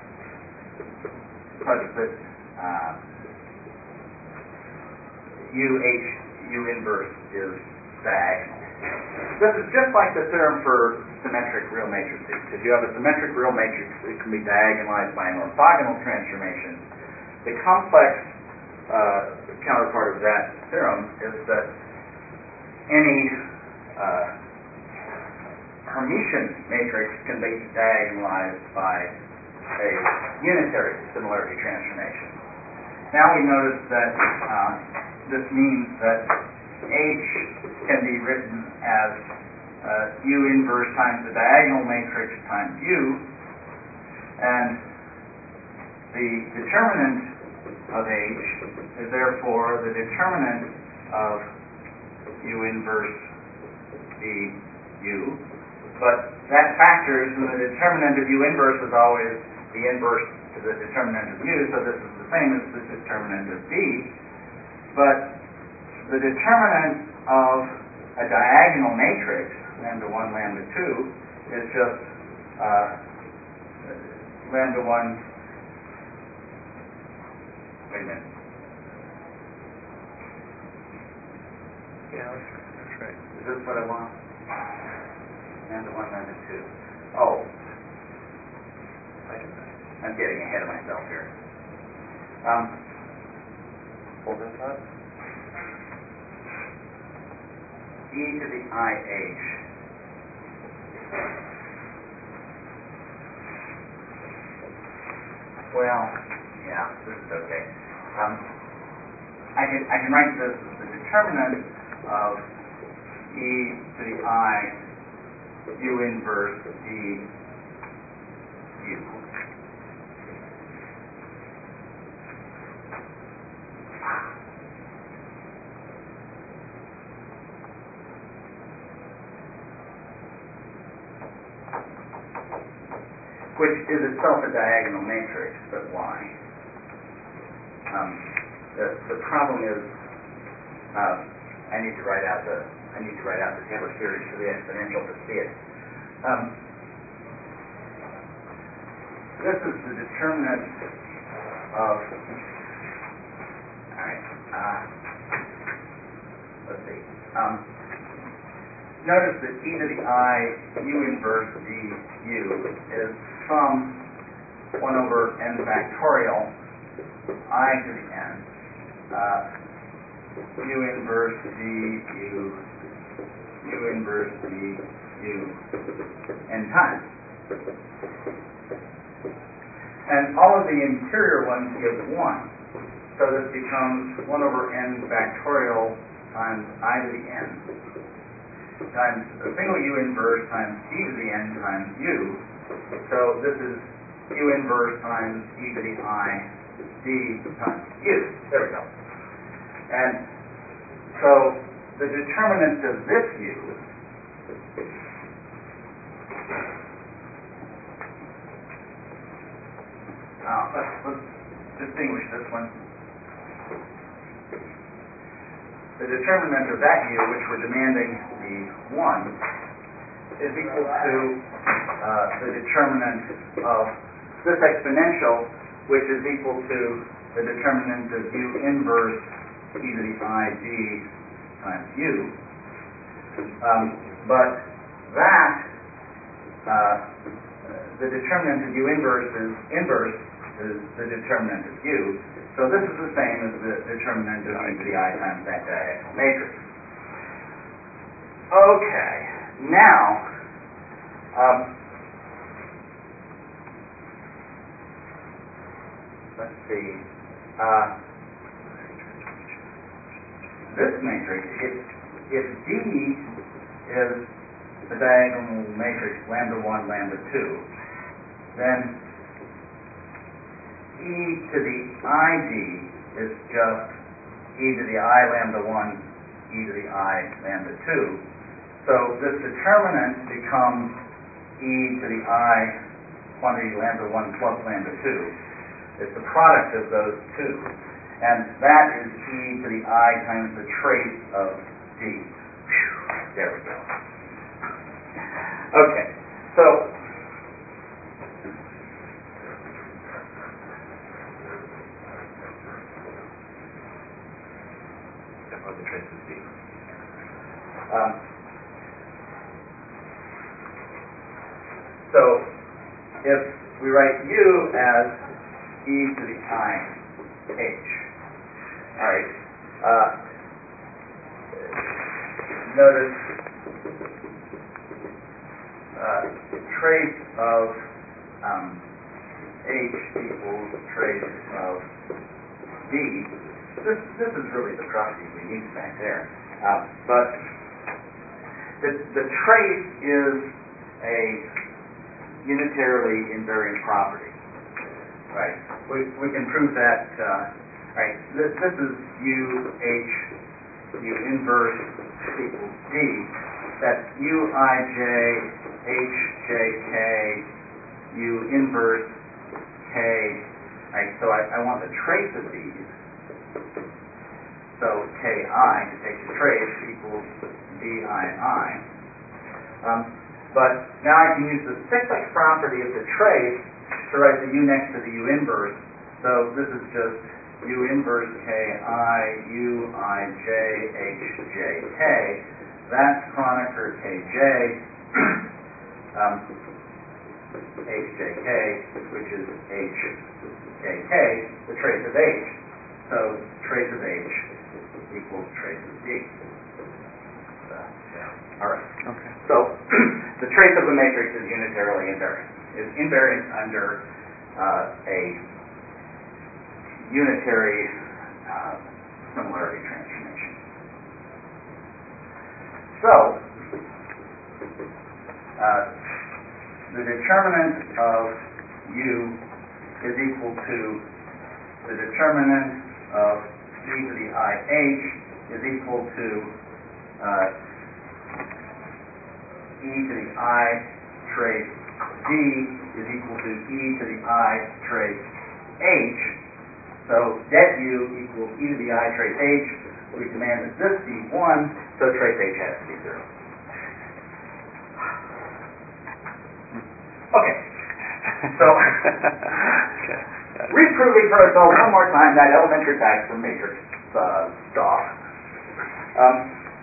such that uh, U H, U inverse is diagonal. this is just like the theorem for symmetric real matrices. If you have a symmetric real matrix, it can be diagonalized by an orthogonal transformation. The complex uh, counterpart of that theorem is that any uh, Hermitian matrix can be diagonalized by a unitary similarity transformation. Now we notice that uh, this means that H can be written as uh, U inverse times the diagonal matrix times U, and the determinant of H is therefore the determinant of U inverse D U, but that factors, and the determinant of U inverse is always the inverse to the determinant of U, so this is the same as the determinant of D, but the determinant of a diagonal matrix, lambda one, lambda two, is just uh, lambda one, wait a minute. Yeah, that's, that's right. Is this what I want? Lambda one, lambda two. Oh, I'm getting ahead of myself here. Um, Hold this up. E to the I H. Well, yeah, this is okay. Um, I can I can write this as the determinant of E to the I U inverse D U. Which is itself a diagonal matrix, but why? Um, the, the problem is, uh, I need to write out the I need to write out the Taylor series for the exponential to see it. Um, this is the determinant of. All right. Uh, let's see. Um, notice that e to the I U inverse D U is from one over n factorial I to the n uh, U inverse D U U inverse D U n times. And all of the interior ones give one. So this becomes one over n factorial times I to the n times a single U inverse times e to the n times U. So this is U inverse times e to the I d times U. There we go. And so the determinant of this U uh, let's, let's distinguish this one. The determinant of that U, which we're demanding be one, is equal to uh, the determinant of this exponential, which is equal to the determinant of U inverse e to the I d times U. Um, but that, uh, the determinant of U inverse is inverse is the determinant of U. So this is the same as the determinant of e to the I times that diagonal matrix. Okay, now um, let's see. Uh, this matrix, if if D is the diagonal matrix lambda one, lambda two, then e to the I d is just e to the I lambda one, e to the I lambda two. So this determinant becomes e to the I quantity lambda one plus lambda two. It's the product of those two. And that is e to the I times the trace of d. Whew, there we go. Okay, so the trace of d. Um, if we write U as e to the I h. All right. Uh, notice uh, trace of um, h equals trace of d. This this is really the property we need back there. Uh, but the the trace is a unitarily invariant property. Right. We we can prove that. Uh, right. This this is U H U inverse equals D. That's U I J H J K U inverse K. Right. So I, I want the trace of these. So K I to take the trace equals D I I. Um, but now I can use the cyclic property of the trace to write the U next to the U inverse. So this is just U inverse K I, U I J, H J K. That's Kronecker K J, um, H J K, which is H J K, the trace of H. So trace of H equals trace of D. So, yeah. All right. Okay. So the trace of a matrix is unitarily invariant. Is invariant under uh, a unitary uh, similarity transformation. So, uh, the determinant of U is equal to the determinant of e to the I h is equal to uh, e to the I trace D is equal to e to the I trace h. So det U equals e to the I trace h. We demand that this be one, so trace h has to be zero. Okay. So reproving for ourselves one more time that elementary facts from matrix uh, stuff. Um,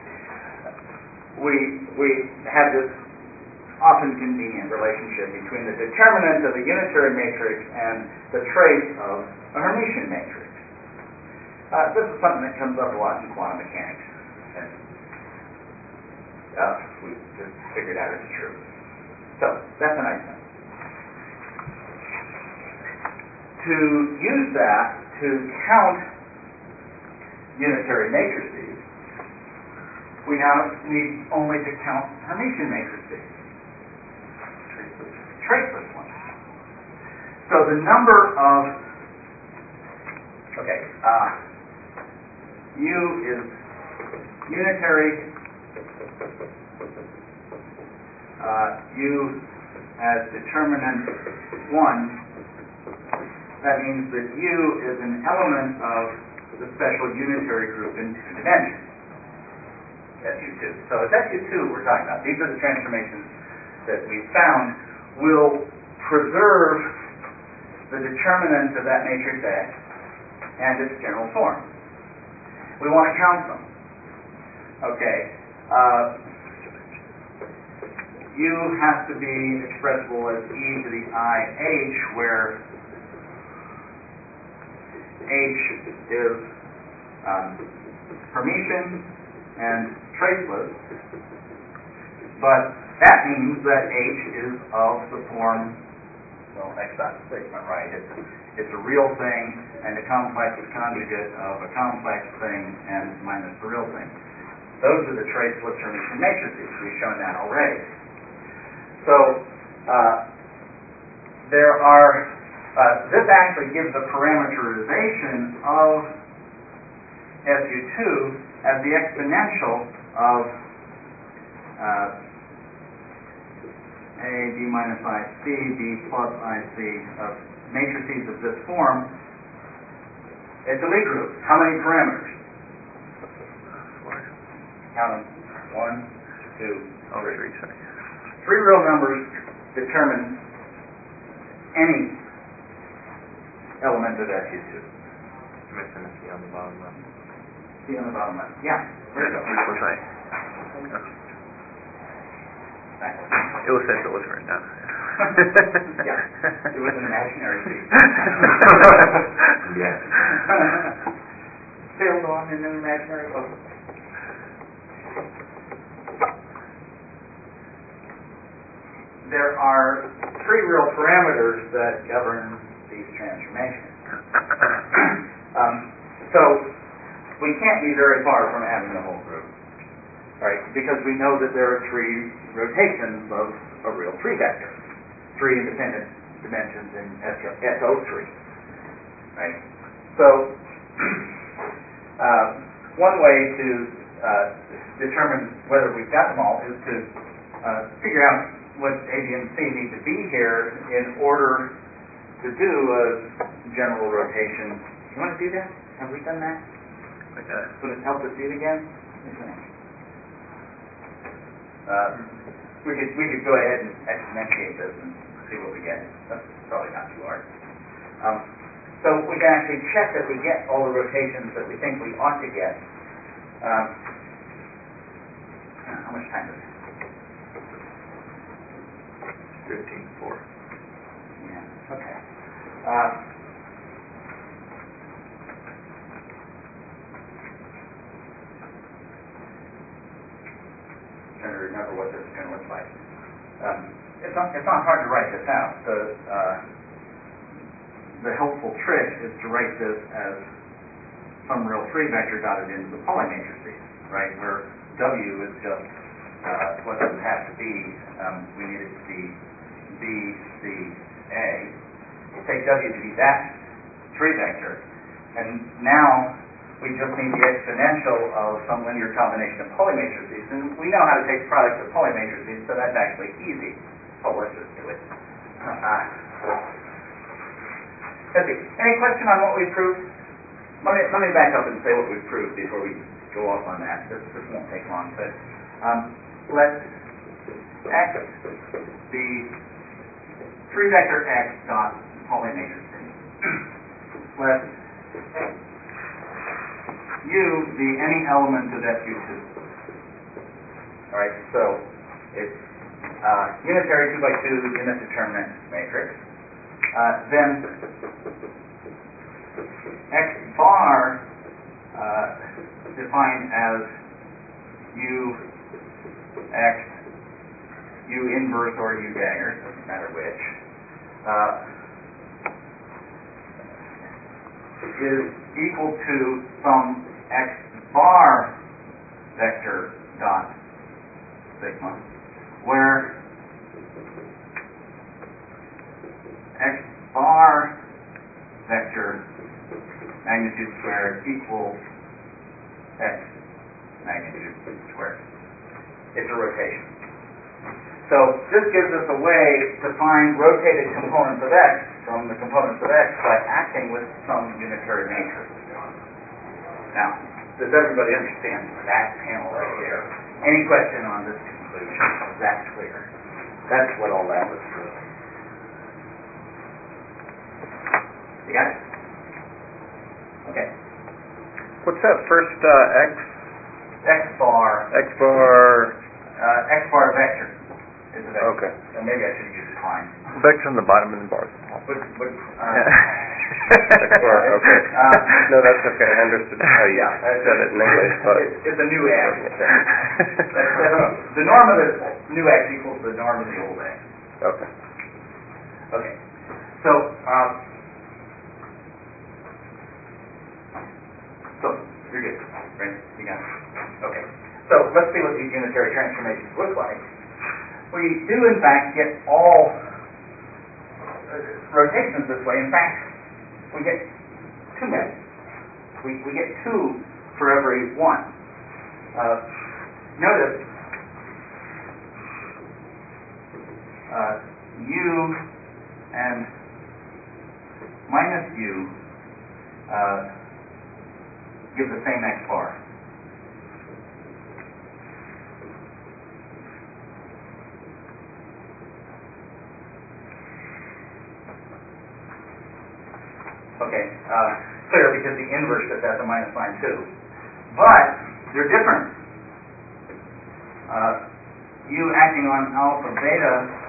we we have this often convenient relationship between the determinant of a unitary matrix and the trace of a Hermitian matrix. Uh, this is something that comes up a lot in quantum mechanics, and uh, we just figured out it's true. So that's a nice thing. To use that to count unitary matrices, we now need only to count Hermitian matrices. Traceless ones. So the number of okay, uh, U is unitary. Uh, U as determinant one. That means that U is an element of the special unitary group in two dimensions. S U two. So it's S U two we're talking about. These are the transformations that we found will preserve the determinant of that matrix X and its general form. We want to count them. Okay. Uh, U has to be expressible as e to the I h, where h is um, Hermitian and traceless, but that means that H is of the form, well, X dot statement, right? It's, it's a real thing and a complex conjugate of a complex thing and minus the real thing. Those are the traceless Hermitian matrices. We've shown that already. So uh, there are, uh, this actually gives a parameterization of S U two as the exponential of uh, A, B minus I C, B plus I C of matrices of this form. It's a Lie group. How many parameters? Four. Count them. One, two, Oh, three. three, sorry. Three real numbers determine any element of S U two. Missing a C on the bottom left. C on the bottom left. Yeah, there you go. Which was right? Thanks. It was since it was written down. Yeah, it was an imaginary feat. Yes. Sailed on in an imaginary boat. There are three real parameters that govern these transformations. um, so we can't be very far from having the whole group, right? Because we know that there are three rotations of a real three vector, three independent dimensions in S O three, right? So uh, one way to uh, determine whether we've got them all is to uh, figure out what A, B, and C need to be here in order to do a general rotation. You want to do that? Have we done that? Okay. Would it help to see it again? Uh, we could we could go ahead and exponentiate this and see what we get. That's probably not too hard. Um, so we can actually check that we get all the rotations that we think we ought to get. Um, how much time is it? Fifteen four. Yeah. Okay. Uh, trying to remember what this is going to look like. Um, it's not it's not hard to write this out. The uh, the helpful trick is to write this as some real three vector dotted into the Pauli matrices, right? Where W is just uh, what does it have to be? Um, we need it to be B, C, A. We'll take W to be that three vector, and now we just need the exponential of some linear combination of Pauli matrices, and we know how to take products of Pauli matrices, so that's actually easy. So let's just do it. Uh, let's see. Any question on what we proved? Let me let me back up and say what we proved before we go off on that. This this won't take long, but um, let X be three vector X dot Pauli matrices. Let U be any element of S U two. All right, so it's uh, unitary two by two unit determinant matrix. Uh, then X bar uh, defined as U X U inverse or U dagger, doesn't matter which. Uh, is equal to some X bar vector dot sigma, where X bar vector magnitude squared equals X magnitude squared. It's a rotation. So this gives us a way to find rotated components of X from the components of X by acting with some unitary matrix. Now, does everybody understand that panel right there? Any question on this conclusion? That's clear. That's what all that was for. You got it? Okay. What's that first uh, X? X bar. X bar. Uh, X bar vector is a vector. Okay. Uh, maybe I should use prime. Vector on the bottom and the bar. Would, would, uh, X bar. Okay. Uh, No, that's okay. I understood how you yeah, uh, said it in English, but it's, it's a new X. That's, that's, the norm of the new X equals the norm of the old X. okay. Okay. So, um, so you're good, right? You got it. Okay. So let's see what these unitary transformations look like. We do, in fact, get all uh, rotations this way. In fact, we get two many. We, we get two for every one. Uh, notice uh, U and minus U uh, give the same X bar. Okay, uh, clear because the inverse just has a minus sign too. But they're different. Uh, U acting on alpha beta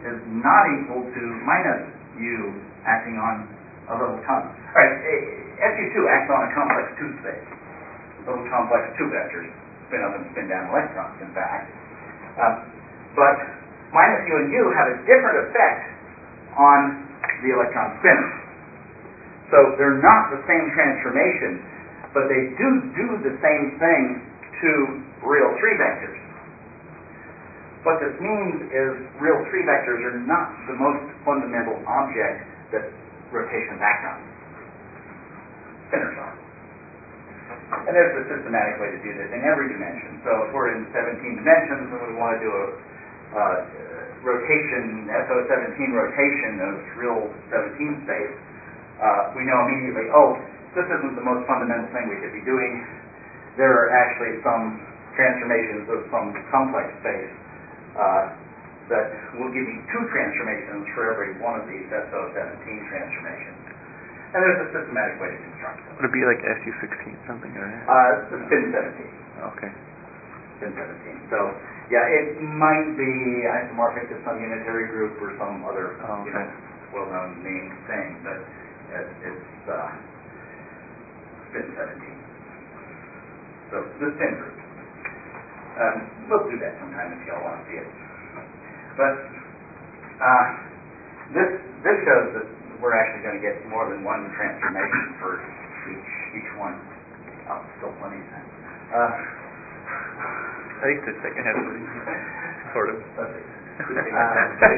is not equal to minus u acting on a little complex. All right, S U two acts on a complex two space, little complex two vectors, spin up and spin down electrons, in fact. Um, but minus u and u have a different effect on the electron spinner. So they're not the same transformation, but they do do the same thing to real three vectors. What this means is real three vectors are not the most fundamental object that rotations act on. Spinners are. And there's a systematic way to do this in every dimension. So if we're in seventeen dimensions and we want to do a uh, rotation, S O seventeen rotation of real seventeen space, uh, we know immediately, oh, this isn't the most fundamental thing we should be doing. There are actually some transformations of some complex space uh, that will give you two transformations for every one of these S O seventeen transformations. And there's a systematic way to construct them. Would it be like S U sixteen something, or? Uh, it's spin seventeen. Okay. Spin seventeen. So, yeah, it might be isomorphic to some unitary group or some other Oh, okay. you know, well-known named thing, but it, it's uh, spin seventeen. So, the spin group. Um, we'll do that sometime if y'all want to see it. But uh, this this shows that we're actually going to get more than one transformation for each each one. Oh, still plenty of time. Uh, I think the second half is sort of. let's see. Uh,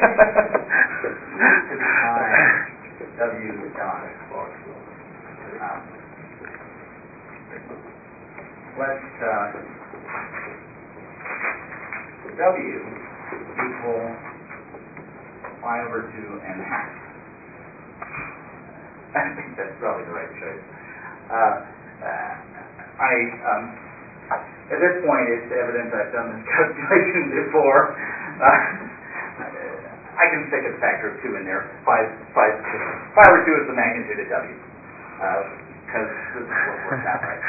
to the I W dot. Um, let's uh, W equal pi over two n hat. I think that's probably the right choice. Uh, uh, I um, at this point, it's evident I've done this calculation before. Uh, I can stick a factor of two in there. Pi, pi, pi over two is the magnitude of W, because uh, this is what works out right.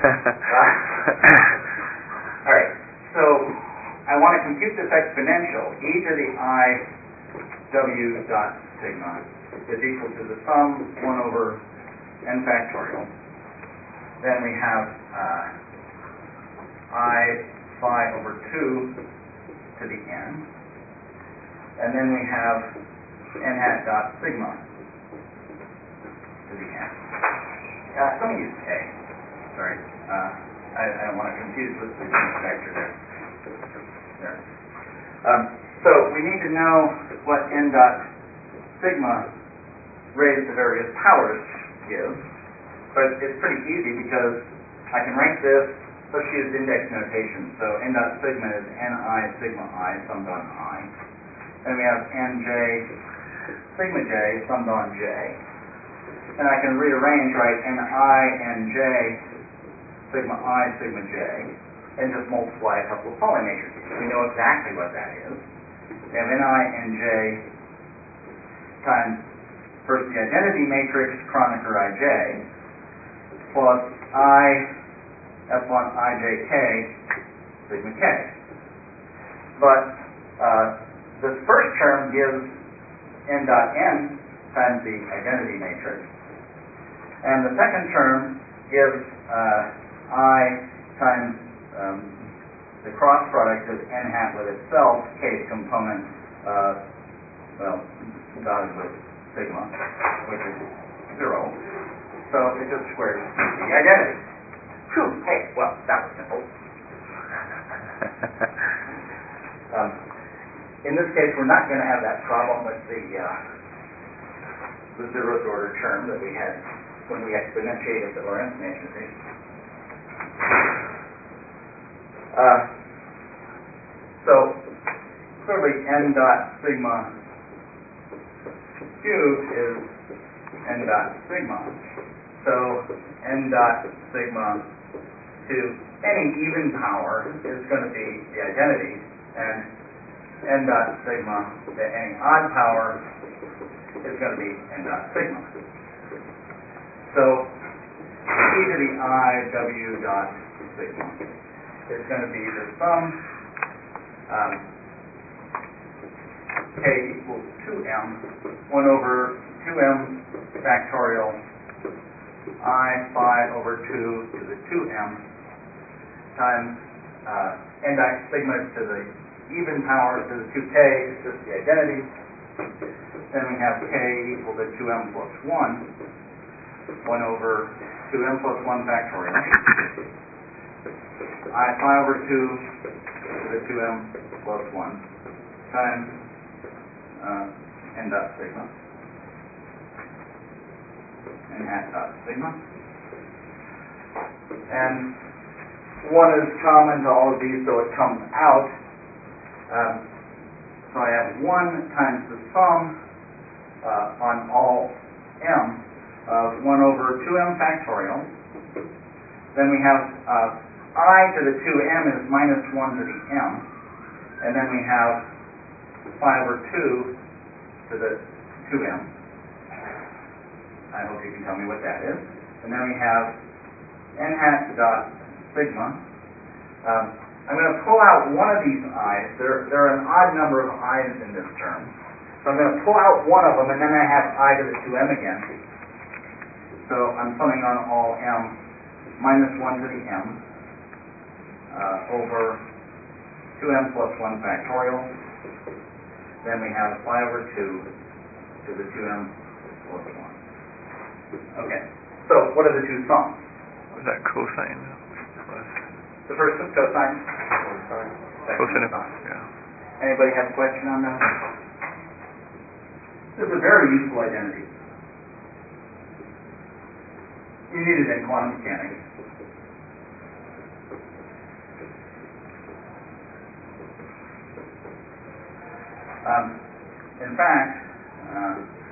Uh, all right. So I want to compute this exponential. E to the I W dot sigma is equal to the sum one over n factorial. Then we have uh, I phi over two to the n. And then we have n hat dot sigma to the n. Uh, let me use k. Sorry. Uh, I, I don't want to confuse with the factor there. There. Um, so we need to know what n dot sigma raised to various powers gives, but it's pretty easy because I can write this. Let's use index notation. So n dot sigma is ni sigma I summed on I. Then we have nj sigma j summed on j. And I can rearrange, right, ni nj sigma I sigma j, and just multiply a couple of Pauli matrices. We know exactly what that is. We have ni nj times first the identity matrix Kronecker ij plus I epsilon ijk sigma k. But uh, this first term gives n dot n times the identity matrix, and the second term gives uh, I times um, the cross product of n hat with itself, kth component, uh, well, dotted with sigma, which is zero. So it just squares the identity. Phew, hey, well, that was simple. um, in this case, we're not going to have that problem with the uh, the zeroth order term that we had when we exponentiated the Lorentz matrices. Uh, so clearly, n dot sigma cubed is n dot sigma. So n dot sigma to any even power is going to be the identity, and n dot sigma to any odd power is going to be n dot sigma. So e to the I w dot sigma is going to be the sum um, k equals two m, one over two m factorial I phi over two to the two m times uh, n dot sigma to the even power to the two k is just the identity. Then we have k equal to two m plus one, one over two m plus one factorial, I phi over two to the two m plus one times uh, n dot sigma, n hat dot sigma. And one is common to all of these, so it comes out. Um, so I have one times the sum uh, on all m of one over two m factorial. Then we have uh, I to the two m is minus one to the m. And then we have phi over two to the two m. I hope you can tell me what that is. And then we have n hat dot sigma. Um, I'm going to pull out one of these i's. There, there are an odd number of i's in this term. So I'm going to pull out one of them, and then I have I to the two m again. So I'm summing on all m minus one to the m uh, over two m plus one factorial. Then we have phi over two to the two m plus one. Okay, so what are the two sums? Was that cosine? Plus The first is cosine. Cosine. Second cosine is of, sine. yeah. Anybody have a question on that? This is a very useful identity. You need it in quantum mechanics. Um, in fact, uh,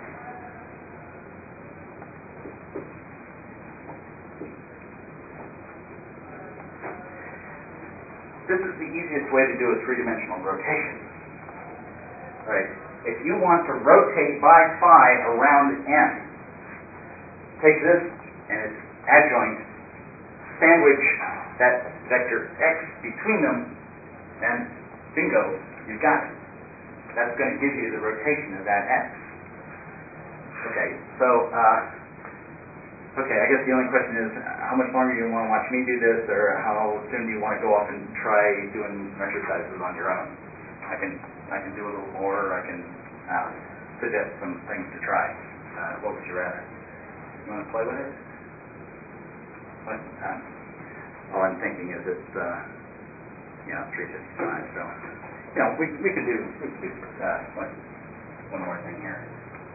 this is the easiest way to do a three-dimensional rotation. Right? If you want to rotate by phi around n, take this and its adjoint, sandwich that vector x between them, and bingo, you've got it. That's going to give you the rotation of that x. Okay, so, uh, okay, I guess the only question is, how much longer do you want to watch me do this, or how soon do you want to go off and try doing some exercises on your own? I can I can do a little more, or I can uh, suggest some things to try. Uh, what would you rather? You want to play with it? What, um, all I'm thinking is it's, uh, you know, three fifty-five, so, you know, we, we could do, we could do uh, what, one more thing here.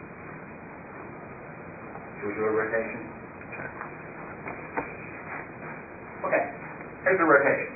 Should we do a rotation? Okay, here's the rotation.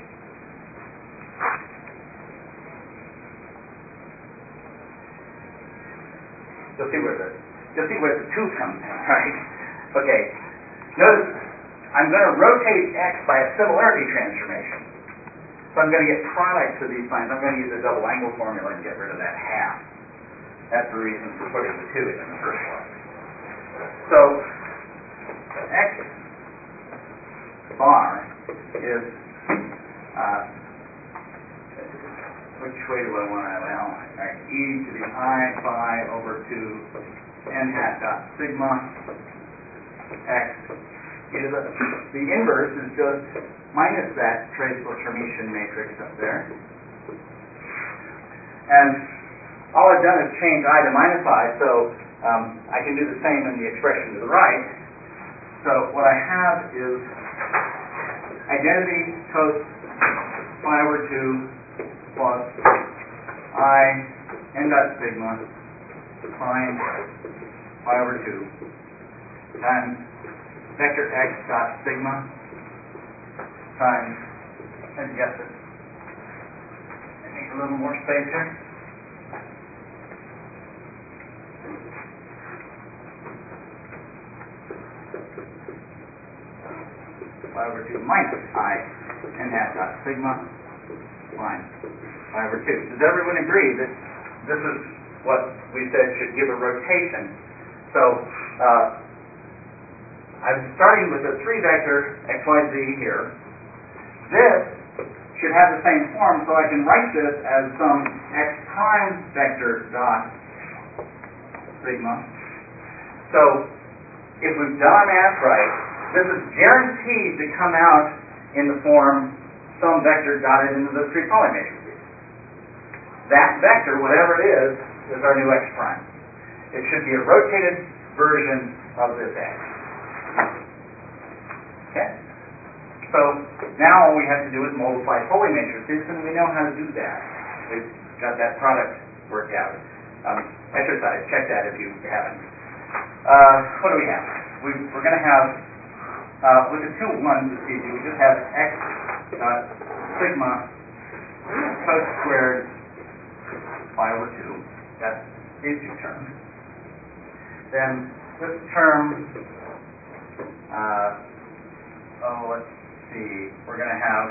You'll see where the you'll see where the two comes in, right? Okay. Notice I'm going to rotate x by a similarity transformation. So I'm going to get products of these signs. I'm going to use a double angle formula and get rid of that half. That's the reason for putting the two in in the first place. So x bar is uh, which way do I want to, well, right, e to the I phi over two n hat dot sigma x. E to the, the inverse is just minus that traceless Hermitian matrix up there. And all I've done is change I to minus I, so um, I can do the same in the expression to the right. So what I have is identity cos phi over two plus I n dot sigma sine phi over two times vector x dot sigma times, and yes, it, I need a little more space here. Phi over two minus I n hat dot sigma line phi over two. Does everyone agree that this is what we said should give a rotation? So uh, I'm starting with a three vector x y z here. This should have the same form, so I can write this as some x times vector dot sigma. So if we've done our math right, this is guaranteed to come out in the form some vector dotted into the three Pauli matrices. That vector, whatever it is, is our new x prime. It should be a rotated version of this x. Okay? So now all we have to do is multiply Pauli matrices, and we know how to do that. We've got that product worked out. Um, exercise, check that if you haven't. Uh, what do we have? We, we're going to have, uh, with the two ones, it's easy. We just have x dot sigma cos squared pi over two. That's these two terms. Then this term, uh, oh, let's see, we're going to have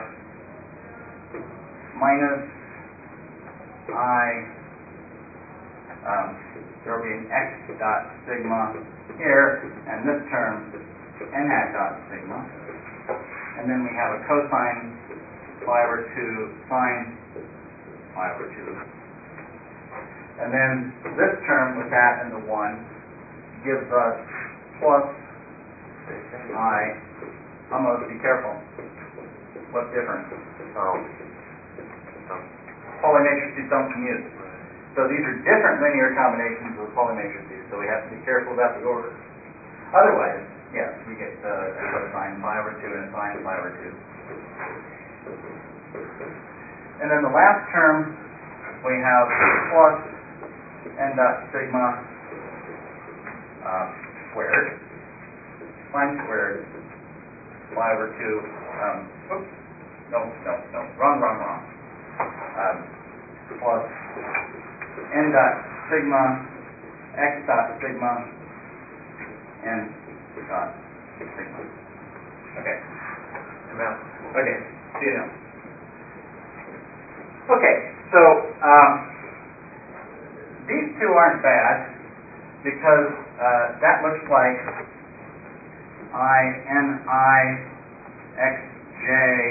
minus I, um, there will be an x dot sigma here, and this term n hat dot sigma. And then we have a cosine pi over two sine pi over two. And then this term with that and the one gives us plus I. Almost, be careful. What's different? Oh. Oh. Pauli matrices don't commute. So these are different linear combinations of Pauli matrices, so we have to be careful about the order. Otherwise, yes, we get uh, a cosine pi over two and a sine pi over two. And then the last term, we have plus n dot sigma uh, squared, sine squared, pi over two, um, oops, no, no, no, wrong, wrong, wrong, um, plus n dot sigma, x dot sigma, n dot sigma. Okay. Come out. Okay, see you now. Okay, so um, these two aren't bad because uh, that looks like I n I x j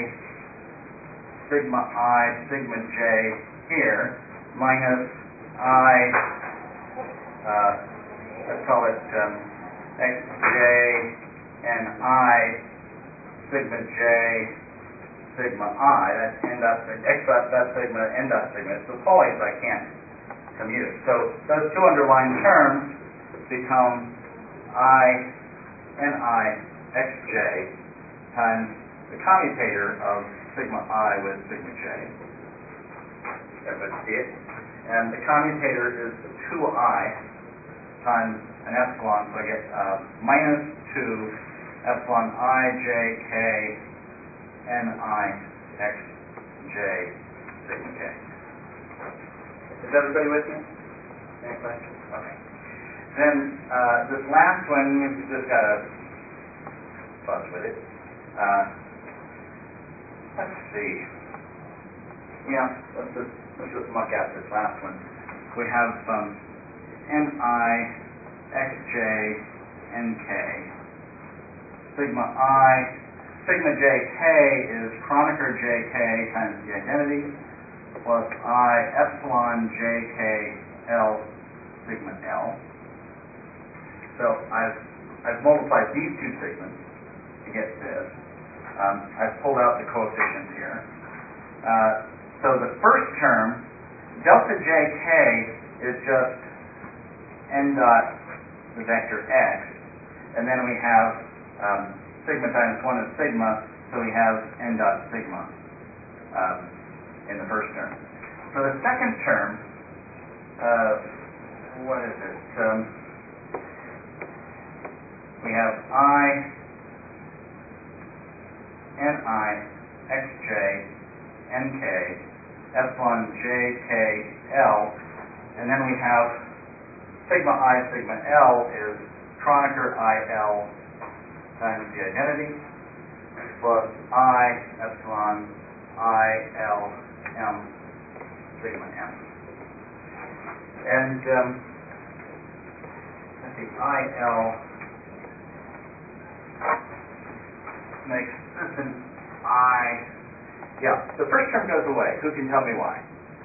sigma I sigma j here minus I, uh, let's call it um, xj and I sigma j sigma I, that's n dot sigma, x dot, dot sigma, n dot sigma. It's the Pauli's I can't commute. So those two underlying terms become I ni xj times the commutator of sigma I with sigma j. Everybody see it? And the commutator is two I times an epsilon, so I get uh, minus two epsilon I j k n I x j sigma k. Is everybody with me? Any questions? Okay. Then uh, this last one, we've just got to fuzz with it. Uh, let's see. Yeah, let's just let's just muck out this last one. We have um, ni xj nk sigma I sigma jk is Kronecker jk times the identity plus I epsilon jk l sigma l. So I've I've multiplied these two sigmas to get this. Um, I've pulled out the coefficients here. Uh, so the first term, delta jk, is just n dot the vector x, and then we have um, sigma times one is sigma, so we have n dot sigma um, in the first term. For the second term, uh, what is it? Um, we have I ni xj nk epsilon jk l, and then we have sigma I sigma l is Kronecker il times the identity plus I epsilon il m sigma m. And um, let's see, il makes this an I Yeah, the first term goes away. Who can tell me why?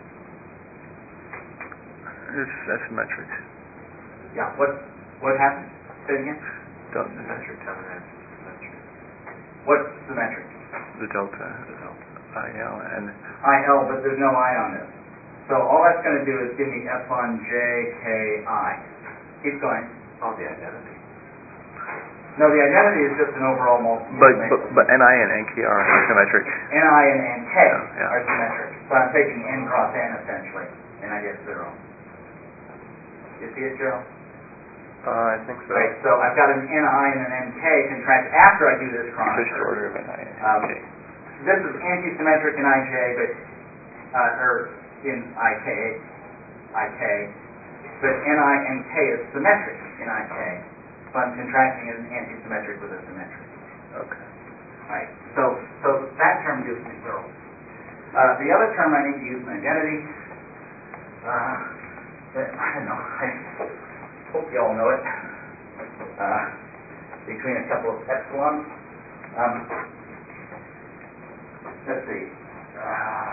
It's asymmetric. Yeah, what what happened? Say it again. Delta, Symmetric terminates symmetric. What's symmetric? the delta, The delta. I L, and I L, but there's no I on this. So all that's going to do is give me epsilon j k I. Keep going. Oh, the identity. No, the identity is just an overall mul- but, multiplication. but but N I and N K are symmetric. N I and N K Yeah, yeah. are symmetric. So I'm taking N cross N essentially, and I get zero. You see it, Gerald? Uh, I think so. Right, so I've got an N I and an N K contract after I do this First chronometer. order of N I and Um, N K. This is anti-symmetric in I J, but uh, or in I K, I K, but N I and K is symmetric in I K. So I'm contracting an anti-symmetric with a symmetric. Okay. Right. So so that term gives me zero. Uh, the other term I need to use an identity. Uh, that, I don't know. I hope you all know it. Uh, between a couple of epsilons. Um, let's see. Uh,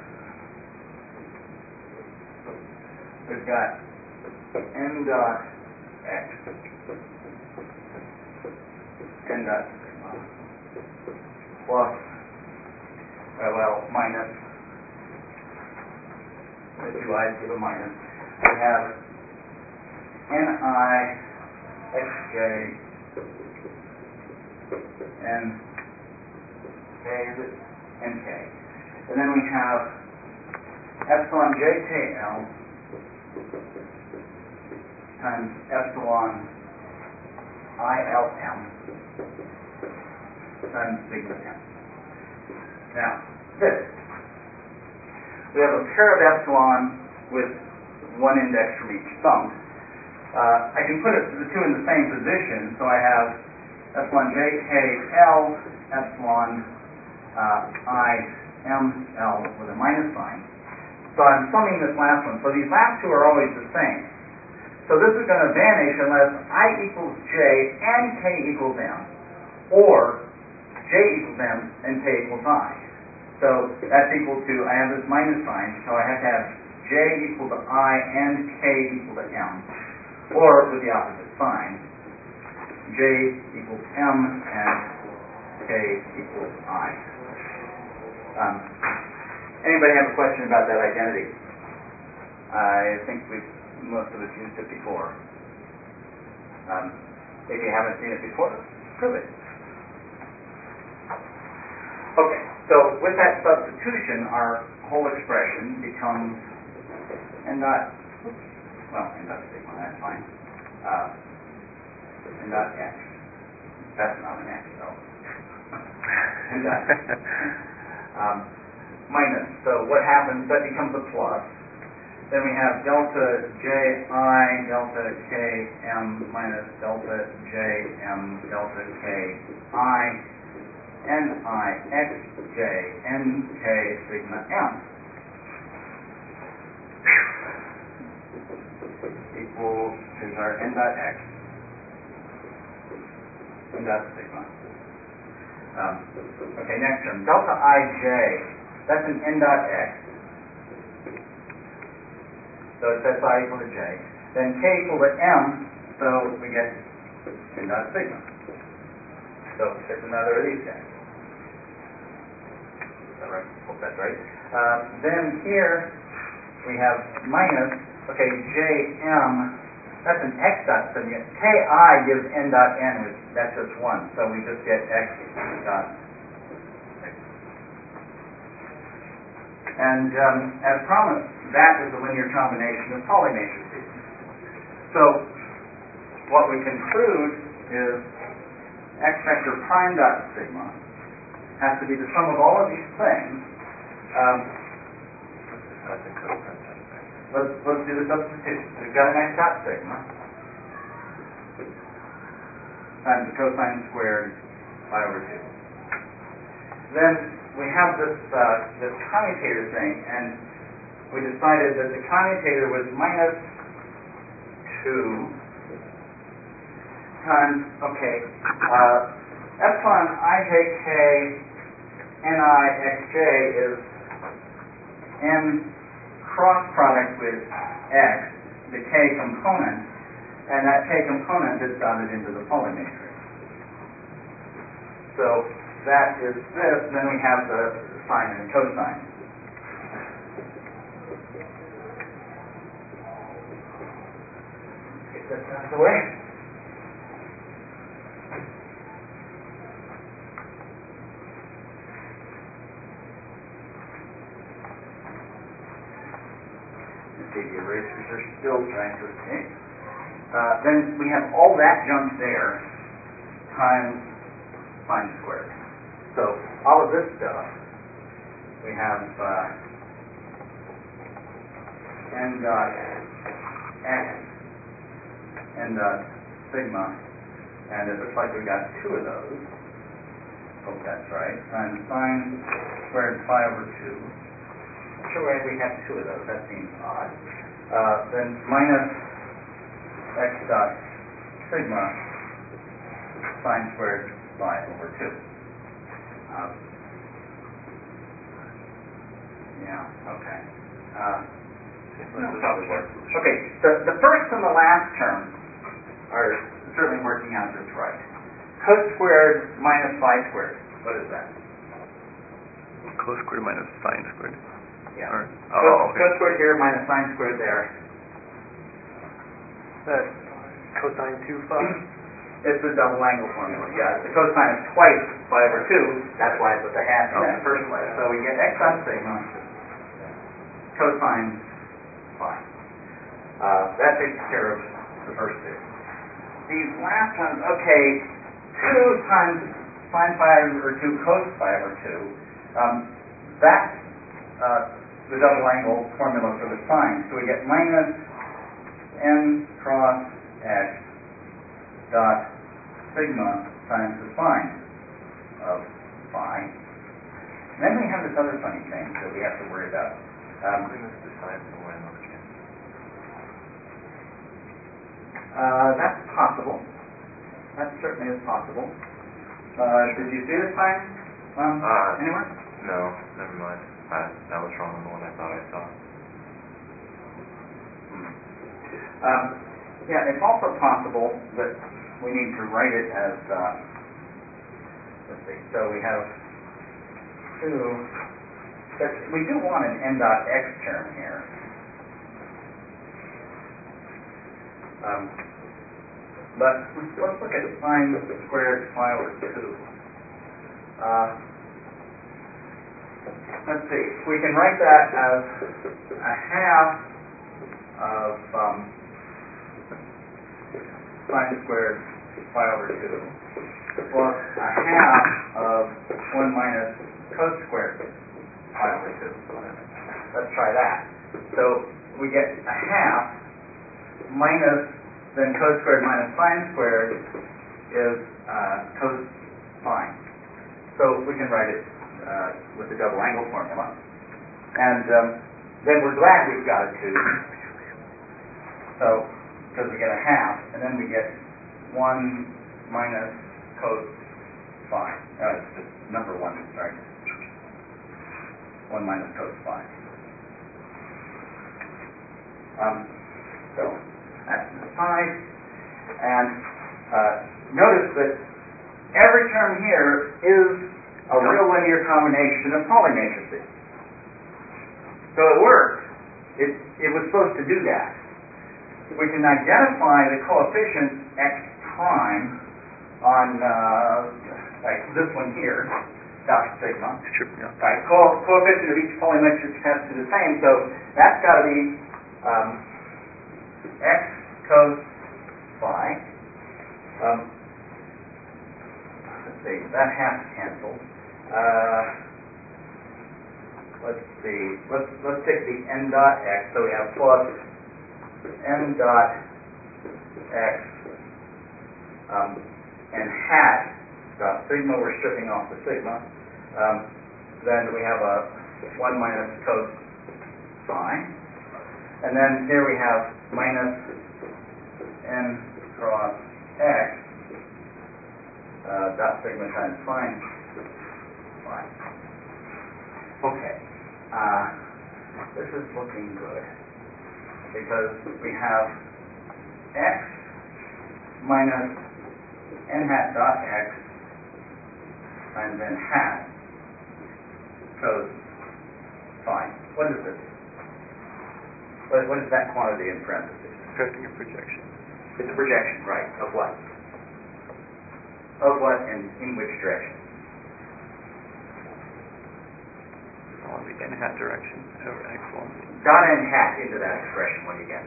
we've got n dot x, n dot sigma, plus, uh, well, minus, the two i's give a minus. We have ni, xj, n, k, is it? nk. And then we have epsilon jkl times epsilon ilm times sigma m. Now, this. We have a pair of epsilon with one index from each thumb. Uh, I can put it, the two in the same position, so I have epsilon jkl, epsilon uh, iml with a minus sign. So I'm summing this last one. So these last two are always the same. So this is going to vanish unless I equals j and k equals m, or j equals m and k equals I. So that's equal to, I have this minus sign, so I have to have j equal to I and k equal to m, or with the opposite sign, j equals m and k equals I. Um, anybody have a question about that identity? I think we've, most of us used it before. Um, if you haven't seen it before, prove it. Okay, so with that substitution, our whole expression becomes n dot, well, n dot sigma, that's fine. Uh, n dot x. That's not an x, though. n dot um, minus. So what happens? That becomes a plus. Then we have delta ji, delta km minus delta jm, delta ki, ni xj, nk sigma m equals, is our n dot x, n dot sigma. Um, okay, next term, delta ij, that's an n dot x. So it sets I equal to j. Then k equal to m, so we get n dot sigma. So it's another of these guys. Is that right? Hope that's right. Uh, then here we have minus, okay, jm, that's an x dot sigma. Ki gives n dot n, which that's just one. So we just get x dot sigma. And um, as promised, that is a linear combination of Pauli matrices. So what we conclude is x vector prime dot sigma has to be the sum of all of these things. Um, let's, let's do the substitution. We've got an x dot sigma times the cosine squared pi over two. Then we have this uh, this commutator thing, and we decided that the commutator was minus two times, okay, uh, epsilon ijk Ni xj is n cross product with x, the k component, and that k component is dotted into the Pauli matrix. So that is this, and then we have the sine and cosine. Get this out of the way. See, the erasers are still trying to escape. Uh, then we have all that junk there times sine squared. So all of this stuff, we have uh, n dot x, n dot sigma, and it looks like we got two of those. Hope that's right. Times sine squared pi over two. Sure, we have two of those. That seems odd. Uh, then minus x dot sigma sine squared pi over two. Uh, yeah. Okay. Uh, that'll probably work. Okay. The the first and the last term are certainly working out just right. Cos squared minus phi squared. What is that? Cos squared minus sine squared. Yeah. Or, Cos, oh, okay. cos squared here minus sine squared there. That's cosine two phi. It's the double angle formula. Yeah, the cosine is twice pi over two. That's why it's with the half in that first place. So we get x dot sigma cosine phi. Uh, that takes care of the first two. These last ones, okay, two times sine phi over two cos phi over two. Um, that uh, the double angle formula for the sine. So we get minus n cross x dot sigma times the sine of phi. And then we have this other funny thing that we have to worry about. Um, Putting this beside somewhere in those kids. uh, that's possible. That certainly is possible. Uh, did you see this sign um, Uh, anywhere? No, never mind. I, I was wrong on the one I thought I saw. Um, yeah, it's also possible that we need to write it as, uh, let's see, so we have two, but we do want an n dot x term here. Um, but let's look at sine squared phi over two. Uh, let's see, we can write that as a half of um, sine squared pi over two plus a half of one minus cos squared pi over two. Let's try that. So we get a half minus, then cos squared minus sine squared is uh, cos phi. So we can write it uh, with the double angle formula. And um, then we're glad we've got a two. So, because we get a half, and then we get one minus cos phi. Uh, it's just number one, sorry. one minus cos phi. Um, so, that's the side. And uh, notice that every term here is a real linear combination of Pauli matrices. So it worked. It, it was supposed to do that. We can identify the coefficient x prime on uh, like this one here, dot sigma. Sure, yeah. Right, co- coefficient of each Pauli matrix has to be the same, so that's got to be um, x cos phi. Um, let's see, that half cancels. Uh, let's see, let's let's take the n dot x, so we have plus n dot x um, and hat dot sigma, we're stripping off the sigma. Um, then we have a one minus cos phi. And then here we have minus n cross x uh, dot sigma times sine phi. Okay. Uh, this is looking good because we have x minus n hat dot x times n hat. So, fine. What is this? What, what is that quantity in parentheses? Subtracting a projection. It's a projection, right? Of what? Of what and in which direction? Along the n hat direction of x one. Dot n hat into that expression. What do you get?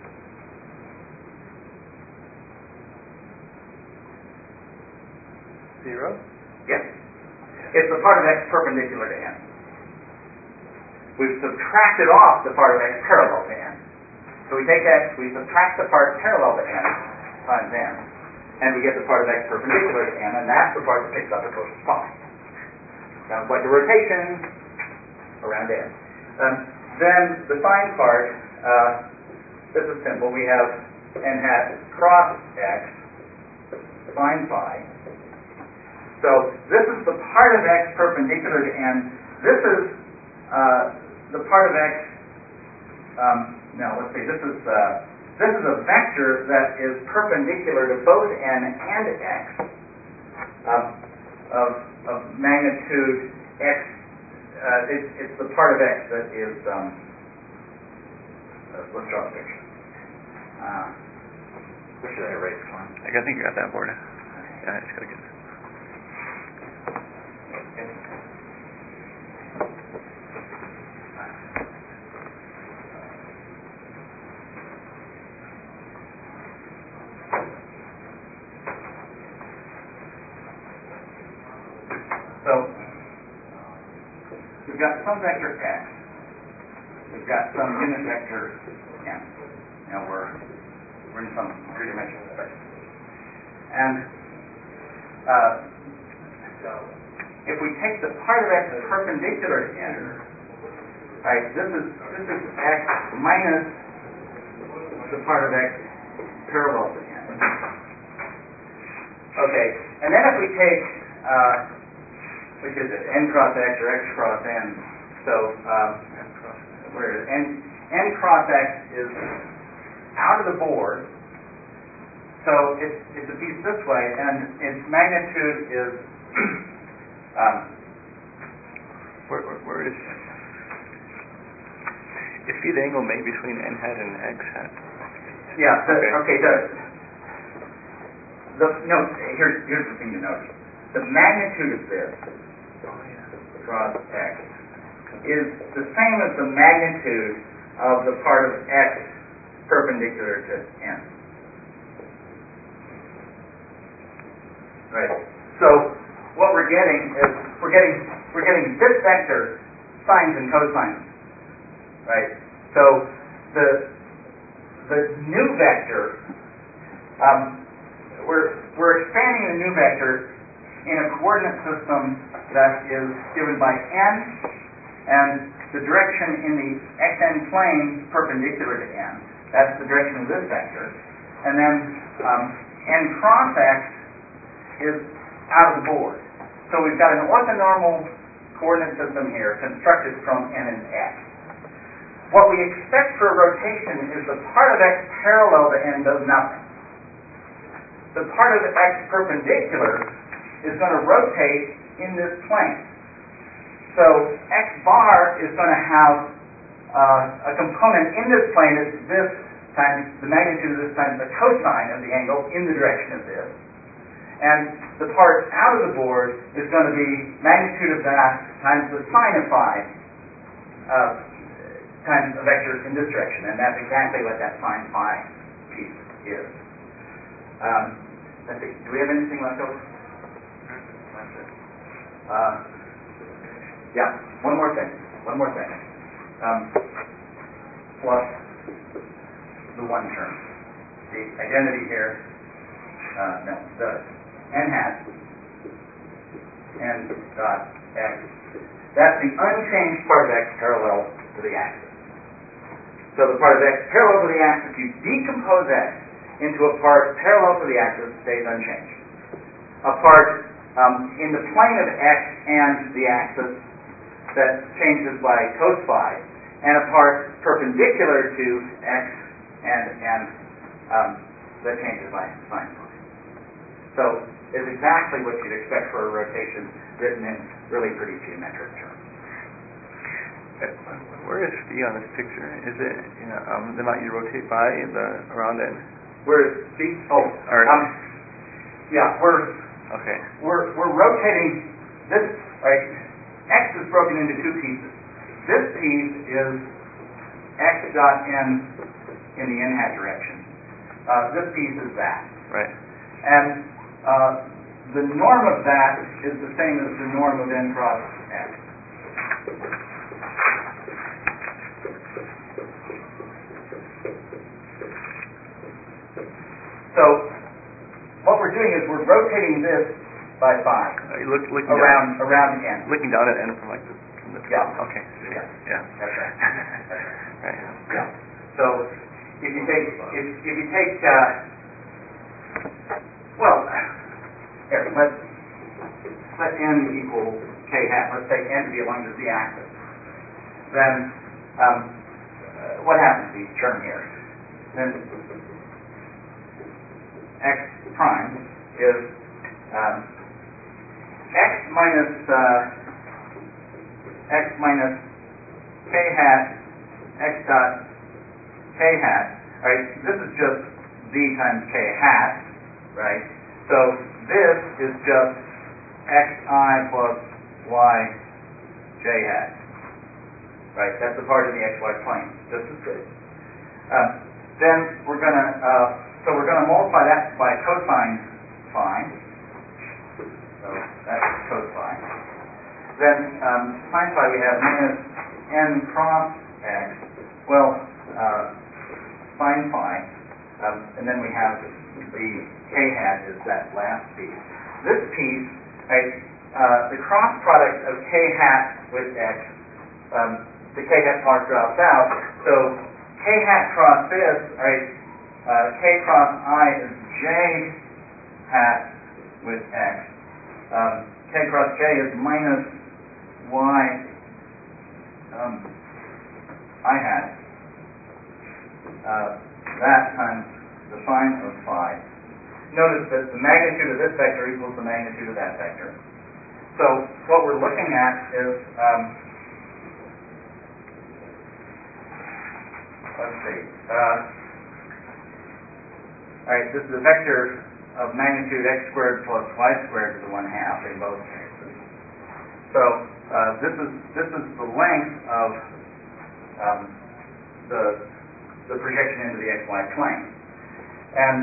Zero? Yes. It's the part of x perpendicular to n. We've subtracted off the part of x parallel to n. So we take x, we subtract the part parallel to n times n, and we get the part of x perpendicular to n, and that's the part that picks up the cosine phi. Sounds like a rotation around n. Um, then the sine part, uh, this is simple. We have n hat cross x sine phi. So this is the part of x perpendicular to n. This is uh, the part of x. Um, no, let's see. This is uh, this is a vector that is perpendicular to both n and x um, of of magnitude x. Uh, it's, it's the part of x that is. Um, uh, let's draw the picture. Uh, where should I erase one? I think you got that board. Yeah, I just gotta get it. So we've got some vector x, we've got some unit vector n. Now we're we're in some three-dimensional space, and uh, if we take the part of x perpendicular to n, right? This is this is x minus the part of x parallel to n. Okay, and then if we take uh, which is it, n cross x or x cross n. So um, where is it? N, n cross x is out of the board. So it's it's a piece this way, and its magnitude is um, Where, where, where is is the angle made between n hat and x hat? yeah. The, Okay. okay. The the no. Here's here's the thing to notice. The magnitude of this cross x is the same as the magnitude of the part of x perpendicular to n. Right. So what we're getting is we're getting we're getting this vector sines and cosines. Right. So the the new vector um, we're we're expanding the new vector in a coordinate system that is given by n, and the direction in the xn plane perpendicular to n. That's the direction of this vector. And then um, n cross x is out of the board. So we've got an orthonormal coordinate system here constructed from n and x. What we expect for a rotation is the part of x parallel to n does nothing. The part of x perpendicular is going to rotate in this plane. So x bar is going to have uh, a component in this plane that's this times the magnitude of this times the cosine of the angle in the direction of this. And the part out of the board is going to be magnitude of that times the sine of phi uh, times a vector in this direction. And that's exactly what that sine phi piece is. Um, let's see. Do we have anything left over? That's it. Uh, yeah, one more thing. One more thing. Um, plus the one term. The identity here, uh, no, the n hat, n dot x. That's the unchanged part of x parallel to the axis. So the part of x parallel to the axis, you decompose x into a part parallel to the axis, stays unchanged. A part um, in the plane of x and the axis that changes by cos phi, and a part perpendicular to x and n um, that changes by sine phi. So it's exactly what you'd expect for a rotation written in really pretty geometric terms. Where is phi on this picture? Is it, you know, um, the amount you rotate by the around it? Where is phi? Oh, Or, um, yeah, we're okay. we're we're rotating this. Right, x is broken into two pieces. This piece is x dot n in the n hat direction. Uh, this piece is that. Right. And uh, the norm of that is the same as the norm of n cross x. So what we're doing is we're rotating this by phi Are you look, looking around down, around n. looking down at n from like the from the Yeah. Okay. Yeah. Yeah. That's right. That's right. Right. Yeah. So if you take if if you take uh, well here let's let n equal k hat. Let's take n to be along the z-axis. Then um, uh, what happens to each term here? Then x prime is um, x minus uh, x minus k hat x dot k hat. Right. This is just z times k hat. Right. So this is just xi plus y j hat. Right. That's a part of the xy plane. Just as good. Um, then we're gonna uh, so we're gonna multiply that by cosine phi. So that's cos phi. Then um, sine phi we have minus n cross x. Well, uh, sine phi, um, and then we have the k hat is that last piece. This piece, right, uh, the cross product of k hat with x, um, the k hat part drops out. So k hat cross this, right, uh, k cross I is j hat with x. Um, k cross j is minus y um, I hat. Uh, that times the sine of phi. Notice that the magnitude of this vector equals the magnitude of that vector. So what we're looking at is, um, let's see, uh, all right, this is a vector of magnitude x squared plus y squared to the one half in both cases. So uh, this is this is the length of um, the the projection into the xy plane. And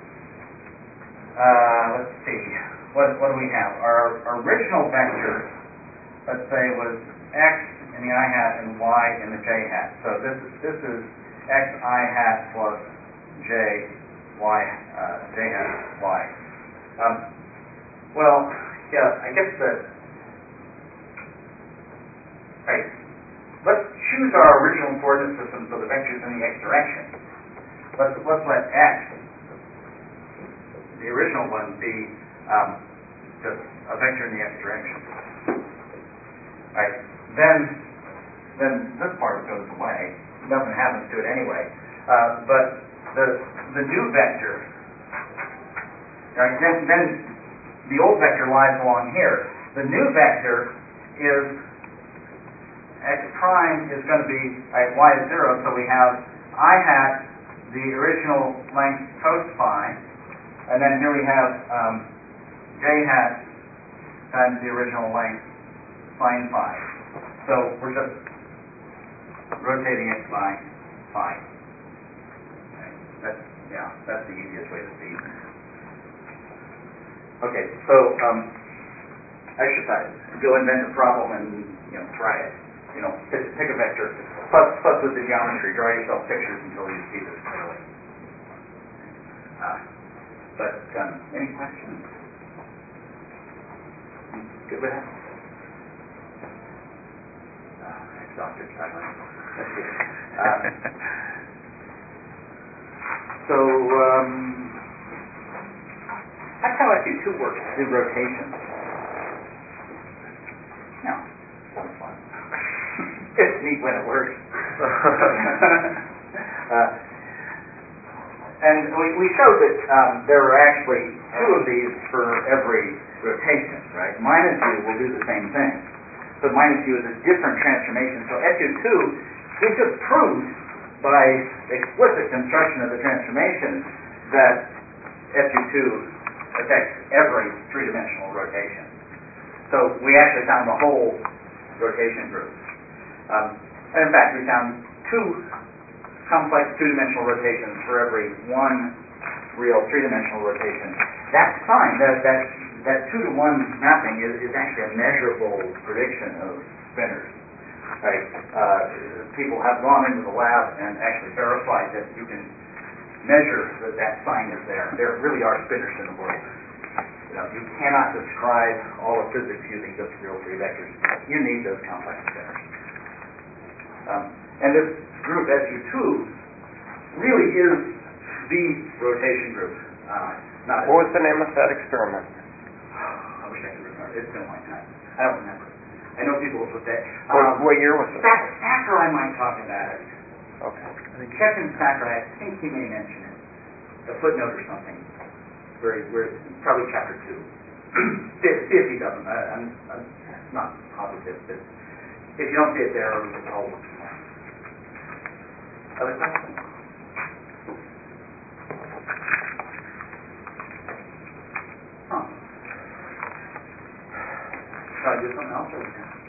uh, let's see, what what do we have? Our, our original vector, let's say, was x in the I hat and y in the j hat. So this is this is x I hat plus j y uh, j hat y. Um, well, yeah, I guess that. Right. Let's choose our original coordinate system so the vector's in the x direction. Let's let's let x, the original one, be um, just a vector in the x direction. Right. Then then this part goes away. Nothing happens to it anyway. Uh, but the the new vector, right? Then then the old vector lies along here. The new vector is x prime is going to be at y is zero, so we have I hat, the original length cos phi, and then here we have um, j hat times the original length sine phi. So we're just rotating it by phi. Okay. That's yeah, that's the easiest way to see it. Okay, so um, exercise. Go invent a problem and you know try it. You know, pick, pick a vector. Plus, plus with the geometry, draw yourself pictures until you see this clearly. Uh, but um, any questions? Good with that? Uh, Doctor Caroline. Let's see. Uh, so, um, I kind of like you two work, do rotations. No, that's fun. neat when it works. uh, and we, we showed that um, there are actually two of these for every rotation, right? Minus U will do the same thing. But minus U is a different transformation. So S U two, we just proved by explicit construction of the transformation that S U two affects every three-dimensional rotation. So we actually found the whole rotation group. Um, and in fact, we found two complex two-dimensional rotations for every one real three-dimensional rotation. That sign, that that, that two-to-one mapping is, is actually a measurable prediction of spinors. Right? Uh, people have gone into the lab and actually verified that you can measure that that sign is there. There really are spinors in the world. You know, you cannot describe all of physics using just real three vectors. You need those complex spinors. Um, and this group S U two really is the rotation group. Uh, not what was the name of that experiment? I wish I could remember. It's been a long time. I don't remember. I know people have put that. What, Um, what year was it? Sack, Sakurai might talk about it. Okay. I think Captain Sakurai, I think he may mention it. A footnote or something. Where, where probably chapter two. if, if he doesn't, I, I'm, I'm not positive, but if you don't see it there, I'll look for it. Other questions? Huh. Shall I do something else? Or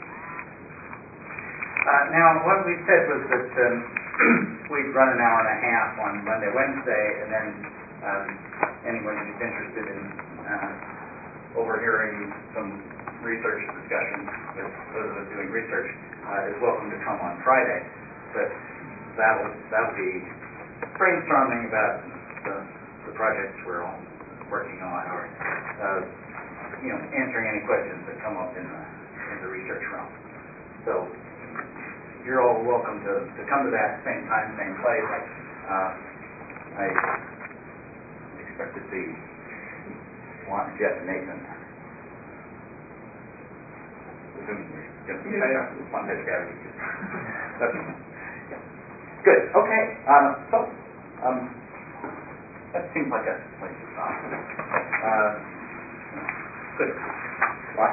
uh, now, what we said was that um, we'd run an hour and a half on Monday, Wednesday, and then um, anyone who's interested in uh, overhearing some research discussion with those of us doing research uh, is welcome to come on Friday. But that'll that'll be brainstorming about the, the projects we're all working on, or uh, you know, answering any questions that come up in the in the research realm. So you're all welcome to, to come to that same time, same place. Uh, I expect to see Juan, Jeff, and Nathan. Assuming you're going to be fun to gather. Good. Okay. Uh, so, um, that seems like a place to stop. Uh, good. What?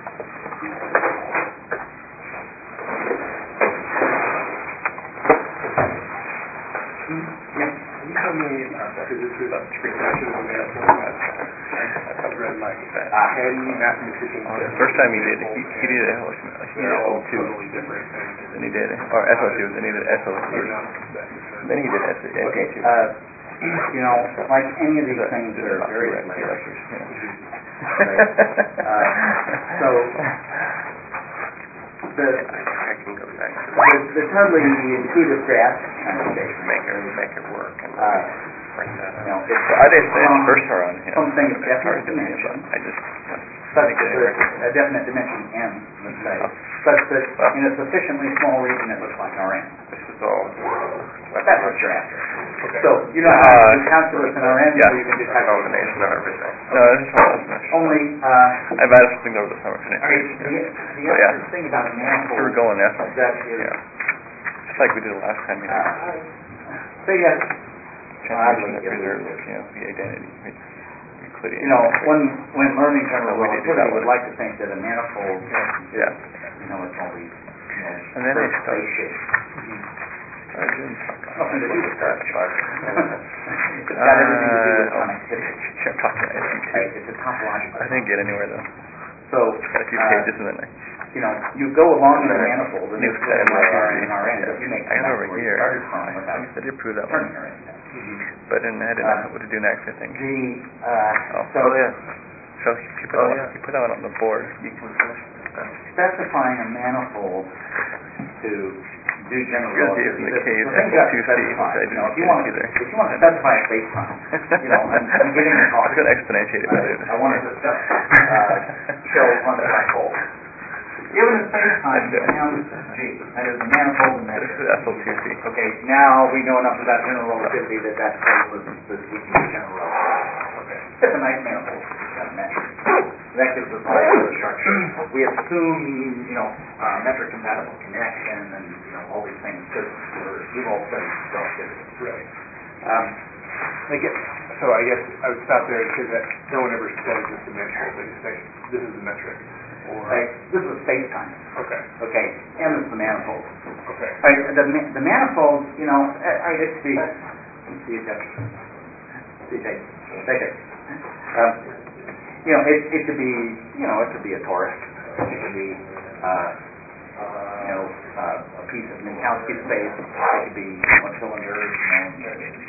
Yeah. Can you tell me, because this is a discussion of the format, I've read like Ah. ten mathematicians. oh, the first time he did, he, he did it like he did They're all O two, totally different. And then he did or S O two, then he did S O they're two, not that different. then he did S O two. Okay. Uh, you know, like any of these things, These there are about various two layers. vectors, yeah. Uh, so, the, I can go back to the, the totally intuitive graph transportation, make it make it work and uh, print that you know, out. it's Well, I didn't finish from the first part on him. something of It's hard definite to me, dimension, but I just such didn't get that anywhere. a definite dimension n, let's say, such that in a sufficiently small region it looks like R n. This is all. But that's what you're after. Okay. So you know how to Uh, do calculus in R n, yeah. so you can do A calculus. combination of everything. No, this is all last semester. Only, uh, I might have something over the summer for next okay, week. the, the Oh, other yeah. thing about a manifold We were going that one. that is, Yeah. Just like we did last time, you know. uh, so yes, Transformation oddly, that preserves, you know, the identity. Including you know, when when learning general Oh, we did do relativity, that would one. like to think that a manifold, Yeah. Yeah. you know, it's only, you know, And then I space started- shape. I didn't talk about Nothing to do with that. That's fine. It's got everything to do with Uh, connectivity. Sure, I'm talking about S U Right? two. It's a topological. I didn't get anywhere though. So, Got a few uh, pages and then I you know, you go along in a manifold, and New it's set like of R n and R n, yeah. but you make I got back over where you here. started from I without I did prove that turning one. or anything. But then I didn't Uh, know what to do next, I think. The, uh, Oh. so Oh, yeah. So he he put, Oh, that, one, yeah. he put that one on the board. You can finish this stuff. specifying a manifold to do general Here's the- relativity. the The- case the thing you have to two C, which specify, I you know, if you didn't want to, either. if you want to specify a space-time, you know, I'm, I'm giving a I talk. was going to exponentiate it, but I I, I want to discuss uh, shell on a black hole. Given a space-time, m g, that is a manifold in This measure. is S L two C. Okay, now we know enough about general relativity that that tells us that we can do general relativity. Okay. It's a nice manifold, kind of measure. That gives us all the structure. We assume, you know, uh, metric compatible connection and, you know, all these things because we've all studied relativity. Right. Um, I guess, so I guess I would stop there and say that no one ever says this is a metric. They just say, this is a metric. Or, okay, this is space-time. okay. Okay, M is the manifold. Okay. All right, the, ma- the manifold, you know, all right, it's the, let's see, Jeff. See, take, take it. Um, you know, it, it could be, you know, it could be a torus. It could be, uh, you know, uh, a piece of Minkowski space. It could be a cylinder, you know,